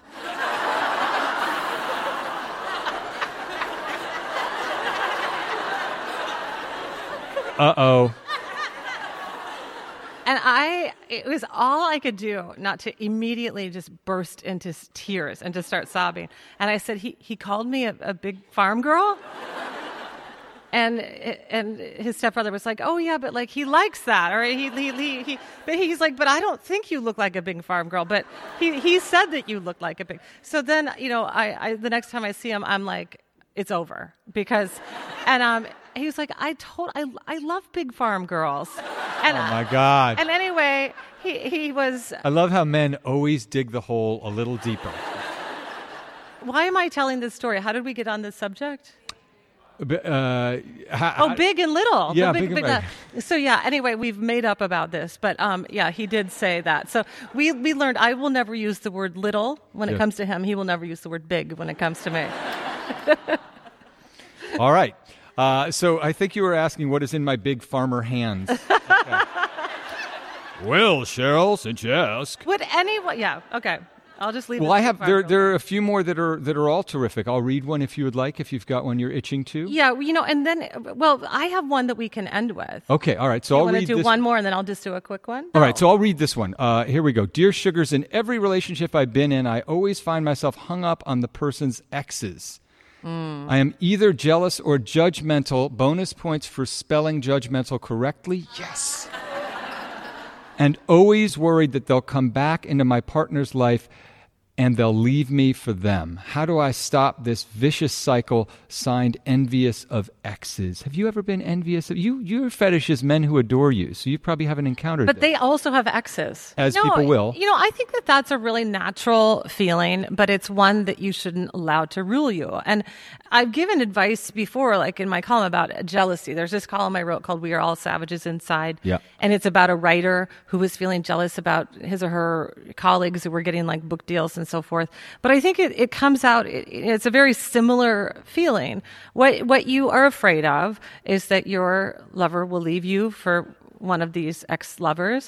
[SPEAKER 3] Uh-oh.
[SPEAKER 2] And it was all I could do not to immediately just burst into tears and to start sobbing. And I said, he called me a big farm girl? And his stepbrother was like, "Oh yeah, but like he likes that," or but he's like, "But I don't think you look like a big farm girl." But he said that you look like a big. So then I the next time I see him, I'm like, it's over because, and he was like, I love big farm girls. And,
[SPEAKER 3] Oh, my God.
[SPEAKER 2] And anyway, he was.
[SPEAKER 3] I love how men always dig the hole a little deeper.
[SPEAKER 2] Why am I telling this story? How did we get on this subject?
[SPEAKER 3] Big
[SPEAKER 2] Big and little.
[SPEAKER 3] Yeah,
[SPEAKER 2] The
[SPEAKER 3] big and little.
[SPEAKER 2] So yeah. Anyway, we've made up about this, but yeah, he did say that. So we learned I will never use the word little when it
[SPEAKER 3] Yeah.
[SPEAKER 2] comes to him. He will never use the word big when it comes to me.
[SPEAKER 3] All right. So I think you were asking what is in my big farmer hands. Okay. Well, Cheryl, since you ask.
[SPEAKER 2] Would anyone? Yeah. Okay. I'll just leave.
[SPEAKER 3] Well,
[SPEAKER 2] it
[SPEAKER 3] I
[SPEAKER 2] to
[SPEAKER 3] have
[SPEAKER 2] the farm girl.
[SPEAKER 3] there are a few more that are all terrific. I'll read one if you would like, if you've got one you're itching to.
[SPEAKER 2] Yeah, and then, I have one that we can end with.
[SPEAKER 3] Okay, all right. So
[SPEAKER 2] You
[SPEAKER 3] I'll
[SPEAKER 2] want to
[SPEAKER 3] read
[SPEAKER 2] do
[SPEAKER 3] this.
[SPEAKER 2] one more, and then I'll just do a quick one?
[SPEAKER 3] All right, so I'll read this one. Here we go. Dear Sugars, in every relationship I've been in, I always find myself hung up on the person's exes. I am either jealous or judgmental. Bonus points for spelling judgmental correctly. Yes. And always worried that they'll come back into my partner's life and they'll leave me for them. How do I stop this vicious cycle? Signed, envious of exes. Have you ever been envious of you? Your fetish is men who adore you, so you probably haven't encountered
[SPEAKER 2] But
[SPEAKER 3] this.
[SPEAKER 2] they also have exes.
[SPEAKER 3] As people will.
[SPEAKER 2] I think that that's a really natural feeling, but it's one that you shouldn't allow to rule you. And I've given advice before, like in my column about jealousy. There's this column I wrote called We Are All Savages Inside.
[SPEAKER 3] Yeah.
[SPEAKER 2] And it's about a writer who was feeling jealous about his or her colleagues who were getting like book deals and so forth. But I think it comes out, it's a very similar feeling. What you are afraid of is that your lover will leave you for one of these ex-lovers.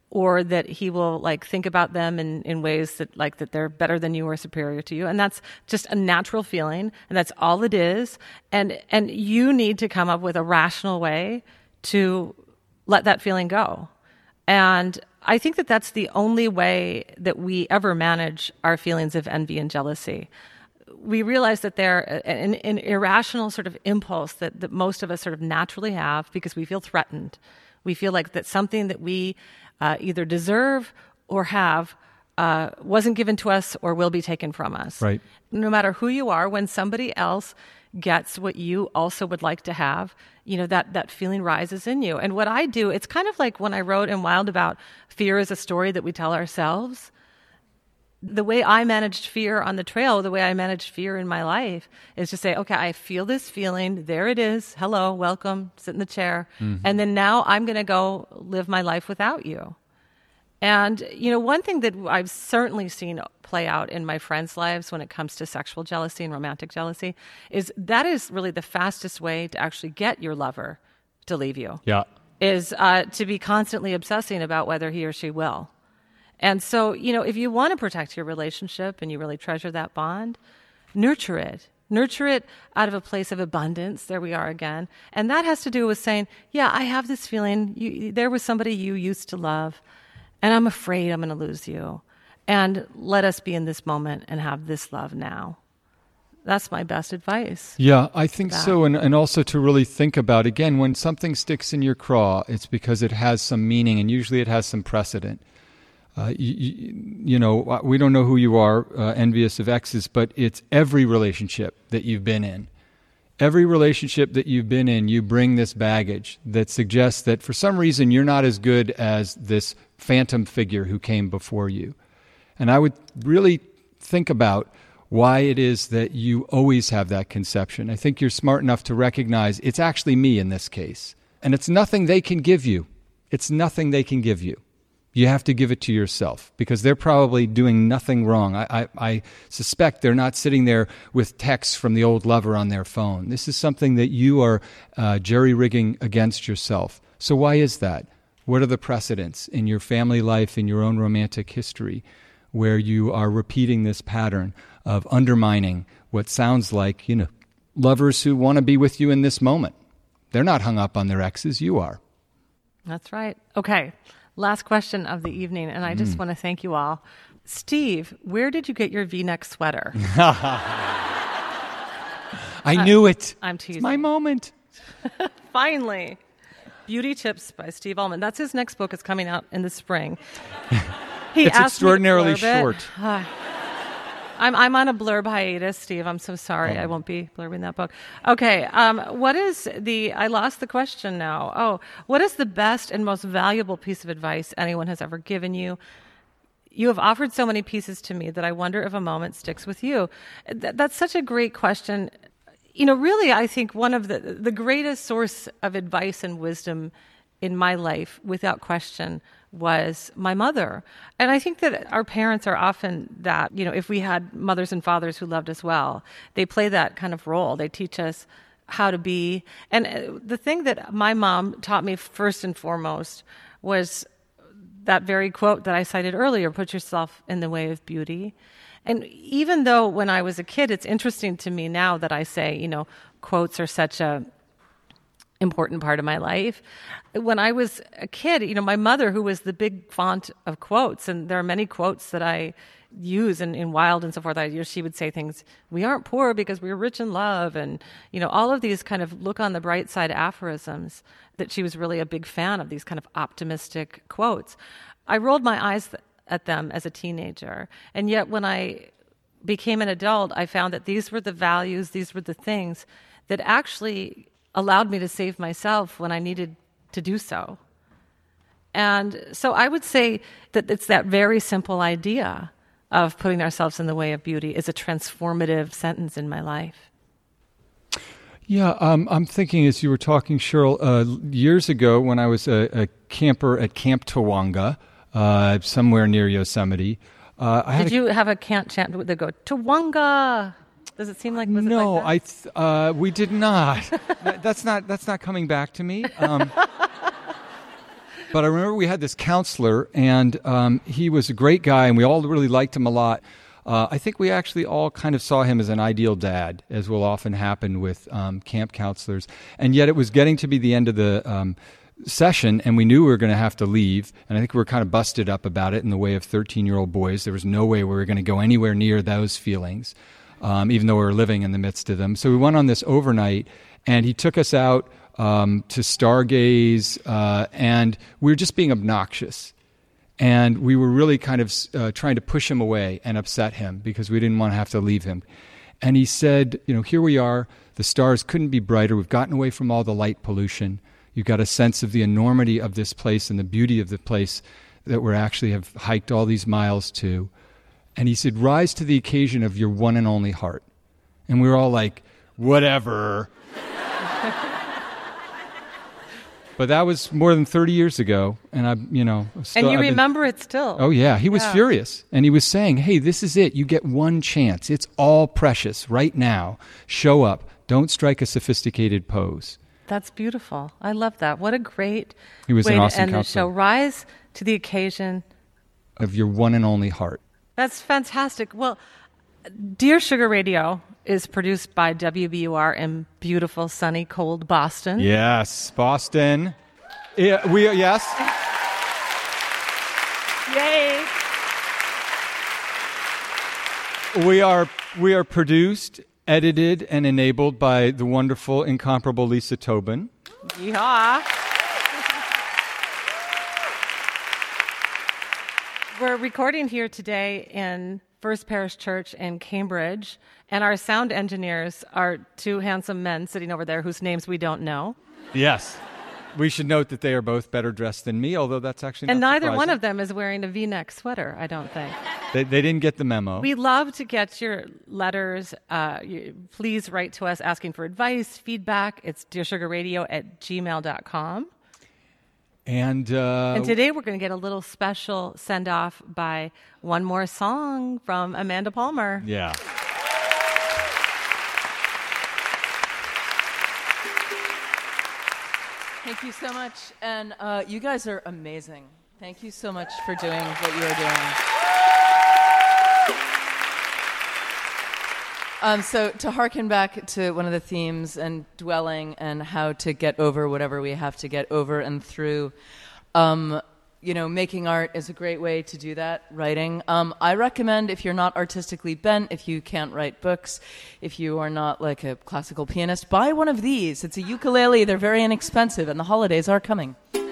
[SPEAKER 2] or that he will like think about them in ways that like that they're better than you or superior to you. And that's just a natural feeling, and that's all it is. And you need to come up with a rational way to let that feeling go. And I think that that's the only way that we ever manage our feelings of envy and jealousy. We realize that they're an irrational sort of impulse that most of us sort of naturally have because we feel threatened. We feel like that something that we either deserve or have wasn't given to us or will be taken from us.
[SPEAKER 3] Right.
[SPEAKER 2] No matter who you are, when somebody else gets what you also would like to have, that feeling rises in you. And what I do, it's kind of like when I wrote in Wild about fear is a story that we tell ourselves. The way I managed fear on the trail, the way I managed fear in my life is to say, okay, I feel this feeling. There it is. Hello, welcome, sit in the chair. Mm-hmm. And then now I'm going to go live my life without you. And, one thing that I've certainly seen play out in my friends' lives when it comes to sexual jealousy and romantic jealousy is that is really the fastest way to actually get your lover to leave you.
[SPEAKER 3] Yeah.
[SPEAKER 2] Is to be constantly obsessing about whether he or she will. And so, if you want to protect your relationship and you really treasure that bond, nurture it. Nurture it out of a place of abundance. There we are again. And that has to do with saying, yeah, I have this feeling. There was somebody you used to love, and I'm afraid I'm going to lose you. And let us be in this moment and have this love now. That's my best advice.
[SPEAKER 3] Yeah, I think so. And also to really think about, again, when something sticks in your craw, it's because it has some meaning, and usually it has some precedent. We don't know who you are, envious of exes, but it's every relationship that you've been in. Every relationship that you've been in, you bring this baggage that suggests that for some reason you're not as good as this phantom figure who came before you. And I would really think about why it is that you always have that conception. I think you're smart enough to recognize it's actually me in this case. And it's nothing they can give you. It's nothing they can give you. You have to give it to yourself because they're probably doing nothing wrong. I suspect they're not sitting there with texts from the old lover on their phone. This is something that you are jerry-rigging against yourself. So why is that? What are the precedents in your family life, in your own romantic history, where you are repeating this pattern of undermining what sounds like, lovers who want to be with you in this moment? They're not hung up on their exes. You are.
[SPEAKER 2] That's right. Okay. Last question of the evening, and I just want to thank you all. Steve, where did you get your V-neck sweater?
[SPEAKER 3] I knew it.
[SPEAKER 2] I'm teasing.
[SPEAKER 3] It's my moment.
[SPEAKER 2] Finally. Beauty Tips by Steve Almond. That's his next book. It's coming out in the spring.
[SPEAKER 3] It's extraordinarily short.
[SPEAKER 2] I'm on a blurb hiatus, Steve. I'm so sorry. I won't be blurbing that book. Okay. I lost the question now. Oh, what is the best and most valuable piece of advice anyone has ever given you? You have offered so many pieces to me that I wonder if a moment sticks with you. That's such a great question. Really, I think one of the greatest source of advice and wisdom in my life, without question, was my mother. And I think that our parents are often that, if we had mothers and fathers who loved us well, they play that kind of role. They teach us how to be. And the thing that my mom taught me first and foremost was that very quote that I cited earlier, put yourself in the way of beauty. And even though when I was a kid, it's interesting to me now that I say, quotes are such a important part of my life. When I was a kid, my mother, who was the big font of quotes, and there are many quotes that I use in Wild and so forth, she would say things, we aren't poor because we're rich in love, and all of these kind of look on the bright side aphorisms, that she was really a big fan of these kind of optimistic quotes. I rolled my eyes at them as a teenager, and yet when I became an adult, I found that these were the values, these were the things that actually allowed me to save myself when I needed to do so. And so I would say that it's that very simple idea of putting ourselves in the way of beauty is a transformative sentence in my life.
[SPEAKER 3] Yeah, I'm thinking as you were talking, Cheryl, years ago when I was a camper at Camp Tawonga, somewhere near Yosemite.
[SPEAKER 2] Did you have a chant that go, Tawonga? Does it seem like was
[SPEAKER 3] no?
[SPEAKER 2] It like that?
[SPEAKER 3] We did not. That's not coming back to me. But I remember we had this counselor, and he was a great guy, and we all really liked him a lot. I think we actually all kind of saw him as an ideal dad, as will often happen with camp counselors. And yet it was getting to be the end of the session, and we knew we were going to have to leave. And I think we were kind of busted up about it in the way of 13-year-old boys. There was no way we were going to go anywhere near those feelings, even though we were living in the midst of them. So we went on this overnight, and he took us out to stargaze, and we were just being obnoxious. And we were really kind of trying to push him away and upset him because we didn't want to have to leave him. And he said, here we are. The stars couldn't be brighter. We've gotten away from all the light pollution. You've got a sense of the enormity of this place and the beauty of the place that we actually have hiked all these miles to. And he said, rise to the occasion of your one and only heart. And we were all like, whatever. But that was more than 30 years ago, and
[SPEAKER 2] and you remember it still.
[SPEAKER 3] Oh yeah, he was furious, and he was saying, "Hey, this is it. You get one chance. It's all precious right now. Show up. Don't strike a sophisticated pose."
[SPEAKER 2] That's beautiful. I love that. What a great
[SPEAKER 3] he was
[SPEAKER 2] way
[SPEAKER 3] an
[SPEAKER 2] to
[SPEAKER 3] awesome
[SPEAKER 2] end the
[SPEAKER 3] counselor.
[SPEAKER 2] show. Rise to the occasion
[SPEAKER 3] of your one and only heart.
[SPEAKER 2] That's fantastic. Well, Dear Sugar Radio is produced by WBUR in beautiful, sunny, cold Boston.
[SPEAKER 3] Yes, Boston. Yes.
[SPEAKER 2] Yay!
[SPEAKER 3] We are produced, edited, and enabled by the wonderful, incomparable Lisa Tobin.
[SPEAKER 2] Yeah. We're recording here today in First Parish Church in Cambridge, and our sound engineers are two handsome men sitting over there whose names we don't know.
[SPEAKER 3] Yes. We should note that they are both better dressed than me, although that's actually not
[SPEAKER 2] And neither
[SPEAKER 3] surprising.
[SPEAKER 2] one of them is wearing a V-neck sweater, I don't think.
[SPEAKER 3] They didn't get the memo.
[SPEAKER 2] We love to get your letters. Please write to us asking for advice, feedback. It's dearsugarradio@gmail.com.
[SPEAKER 3] And
[SPEAKER 2] today we're going to get a little special send-off by one more song from Amanda Palmer.
[SPEAKER 3] Yeah.
[SPEAKER 5] Thank you so much. And you guys are amazing. Thank you so much for doing what you are doing. So to harken back to one of the themes and dwelling and how to get over whatever we have to get over and through, making art is a great way to do that, writing. I recommend, if you're not artistically bent, if you can't write books, if you are not like a classical pianist, buy one of these. It's a ukulele. They're very inexpensive, and the holidays are coming.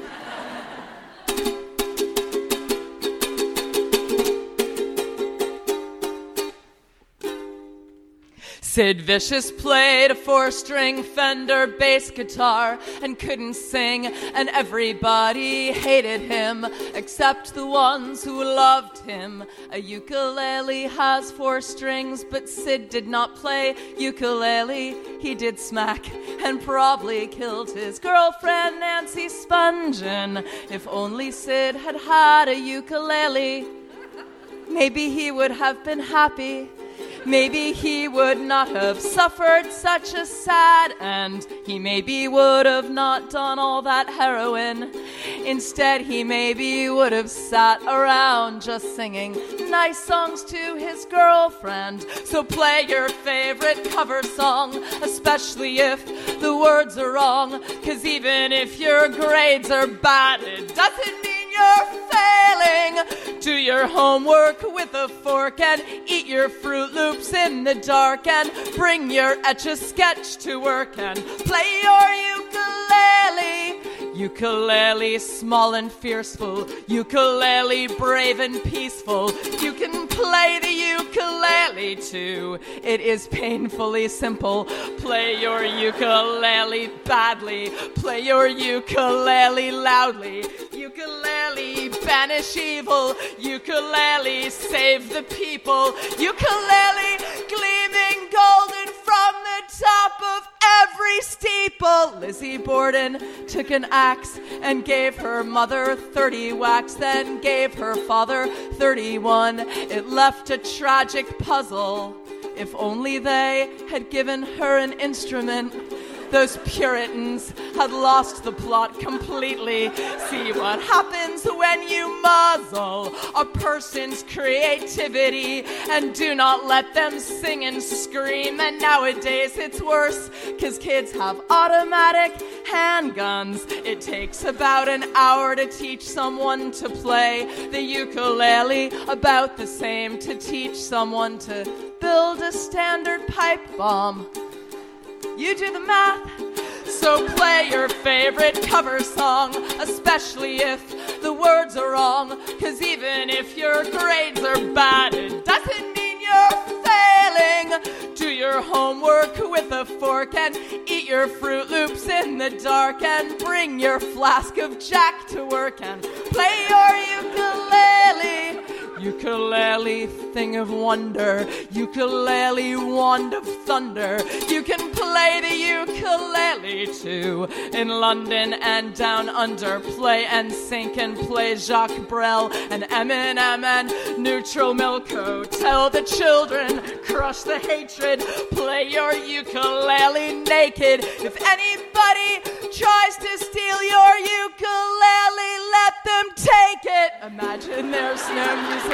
[SPEAKER 5] Sid Vicious played a 4-string Fender bass guitar and couldn't sing, and everybody hated him except the ones who loved him. A ukulele has 4 strings, but Sid did not play ukulele. He did smack and probably killed his girlfriend Nancy Spungen. If only Sid had had a ukulele, maybe he would have been happy. Maybe he would not have suffered such a sad end. He maybe would have not done all that heroin. Instead, he maybe would have sat around just singing nice songs to his girlfriend. So play your favorite cover song, especially if the words are wrong. 'Cause even if your grades are bad, it doesn't mean you're failing. Do your homework with a fork and eat your Fruit Loops in the dark and bring your Etch-a-Sketch to work and play your ukulele. Ukulele small and fearful, ukulele brave and peaceful. You can play the ukulele too. It is painfully simple. Play your ukulele badly. Play your ukulele loudly. Ukulele banish evil. Ukulele save the people. Ukulele gleaming golden from the top of every steeple. Lizzie Borden took an axe and gave her mother 30 whacks, then gave her father 31. It left a tragic puzzle. If only they had given her an instrument Those Puritans had lost the plot completely. See what happens when you muzzle a person's creativity and do not let them sing and scream. And nowadays it's worse, 'cause kids have automatic handguns. It takes about an hour to teach someone to play the ukulele, about the same to teach someone to build a standard pipe bomb. You do the math. So play your favorite cover song, especially if the words are wrong. 'Cause even if your grades are bad, it doesn't mean you're failing. Do your homework with a fork and eat your Fruit Loops in the dark, and bring your flask of Jack to work and play your ukulele. Ukulele, thing of wonder. Ukulele, wand of thunder. You can play the ukulele too in London and down under. Play and sink and play Jacques Brel and Eminem and Neutral Milko. Tell the children, crush the hatred. Play your ukulele naked. If anybody tries to steal your ukulele, let them take it. Imagine there's no music.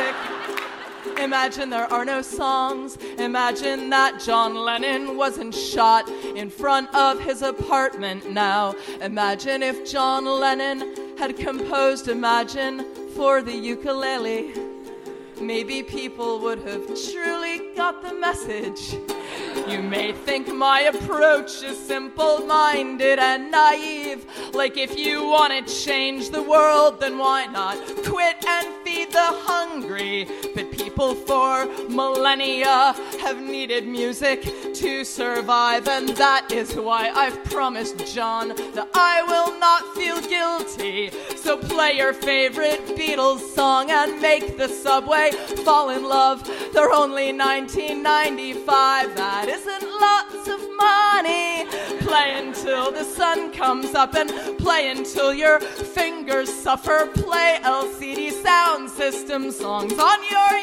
[SPEAKER 5] Imagine there are no songs. Imagine that John Lennon wasn't shot in front of his apartment now. Imagine if John Lennon had composed Imagine for the ukulele. Maybe people would have truly got the message. You may think my approach is simple-minded and naive. Like if you want to change the world, then why not quit and feed the hungry? But people for millennia have needed music to survive, and that is why I've promised John that I will not feel guilty. So play your favorite Beatles song and make the subway fall in love. They're only $19.95. That isn't lots of money. Play until the sun comes up and play until your fingers suffer. Play LCD sound system songs on your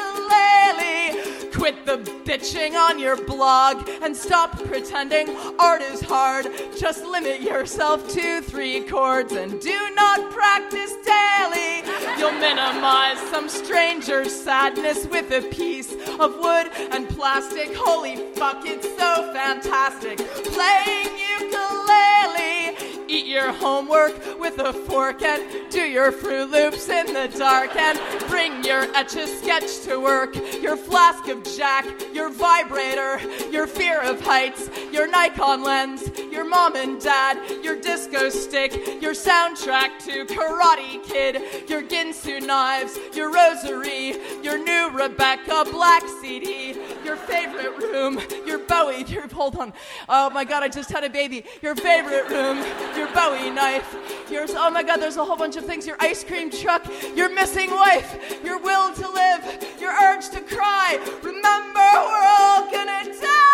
[SPEAKER 5] ukulele. Quit the bitching on your blog and stop pretending art is hard. Just limit yourself to 3 chords and do not practice daily. You'll minimize some stranger's sadness with a piece of wood and plastic. Holy fuck, it's so fantastic. Playing ukulele. Eat your homework with a fork and do your Fruit Loops in the dark, and bring your Etch-a-Sketch to work, your flask of Jack, your vibrator, your fear of heights, your Nikon lens, your mom and dad, your disco stick, your soundtrack to Karate Kid, your Ginsu knives, your rosary, your new Rebecca Black CD, your favorite room, your Bowie, hold on, oh my god, I just had a baby, your favorite room, your Bowie knife, yours, oh my god, there's a whole bunch of things, your ice cream truck, your missing wife, your will to live, your urge to cry. Remember, we're all gonna die.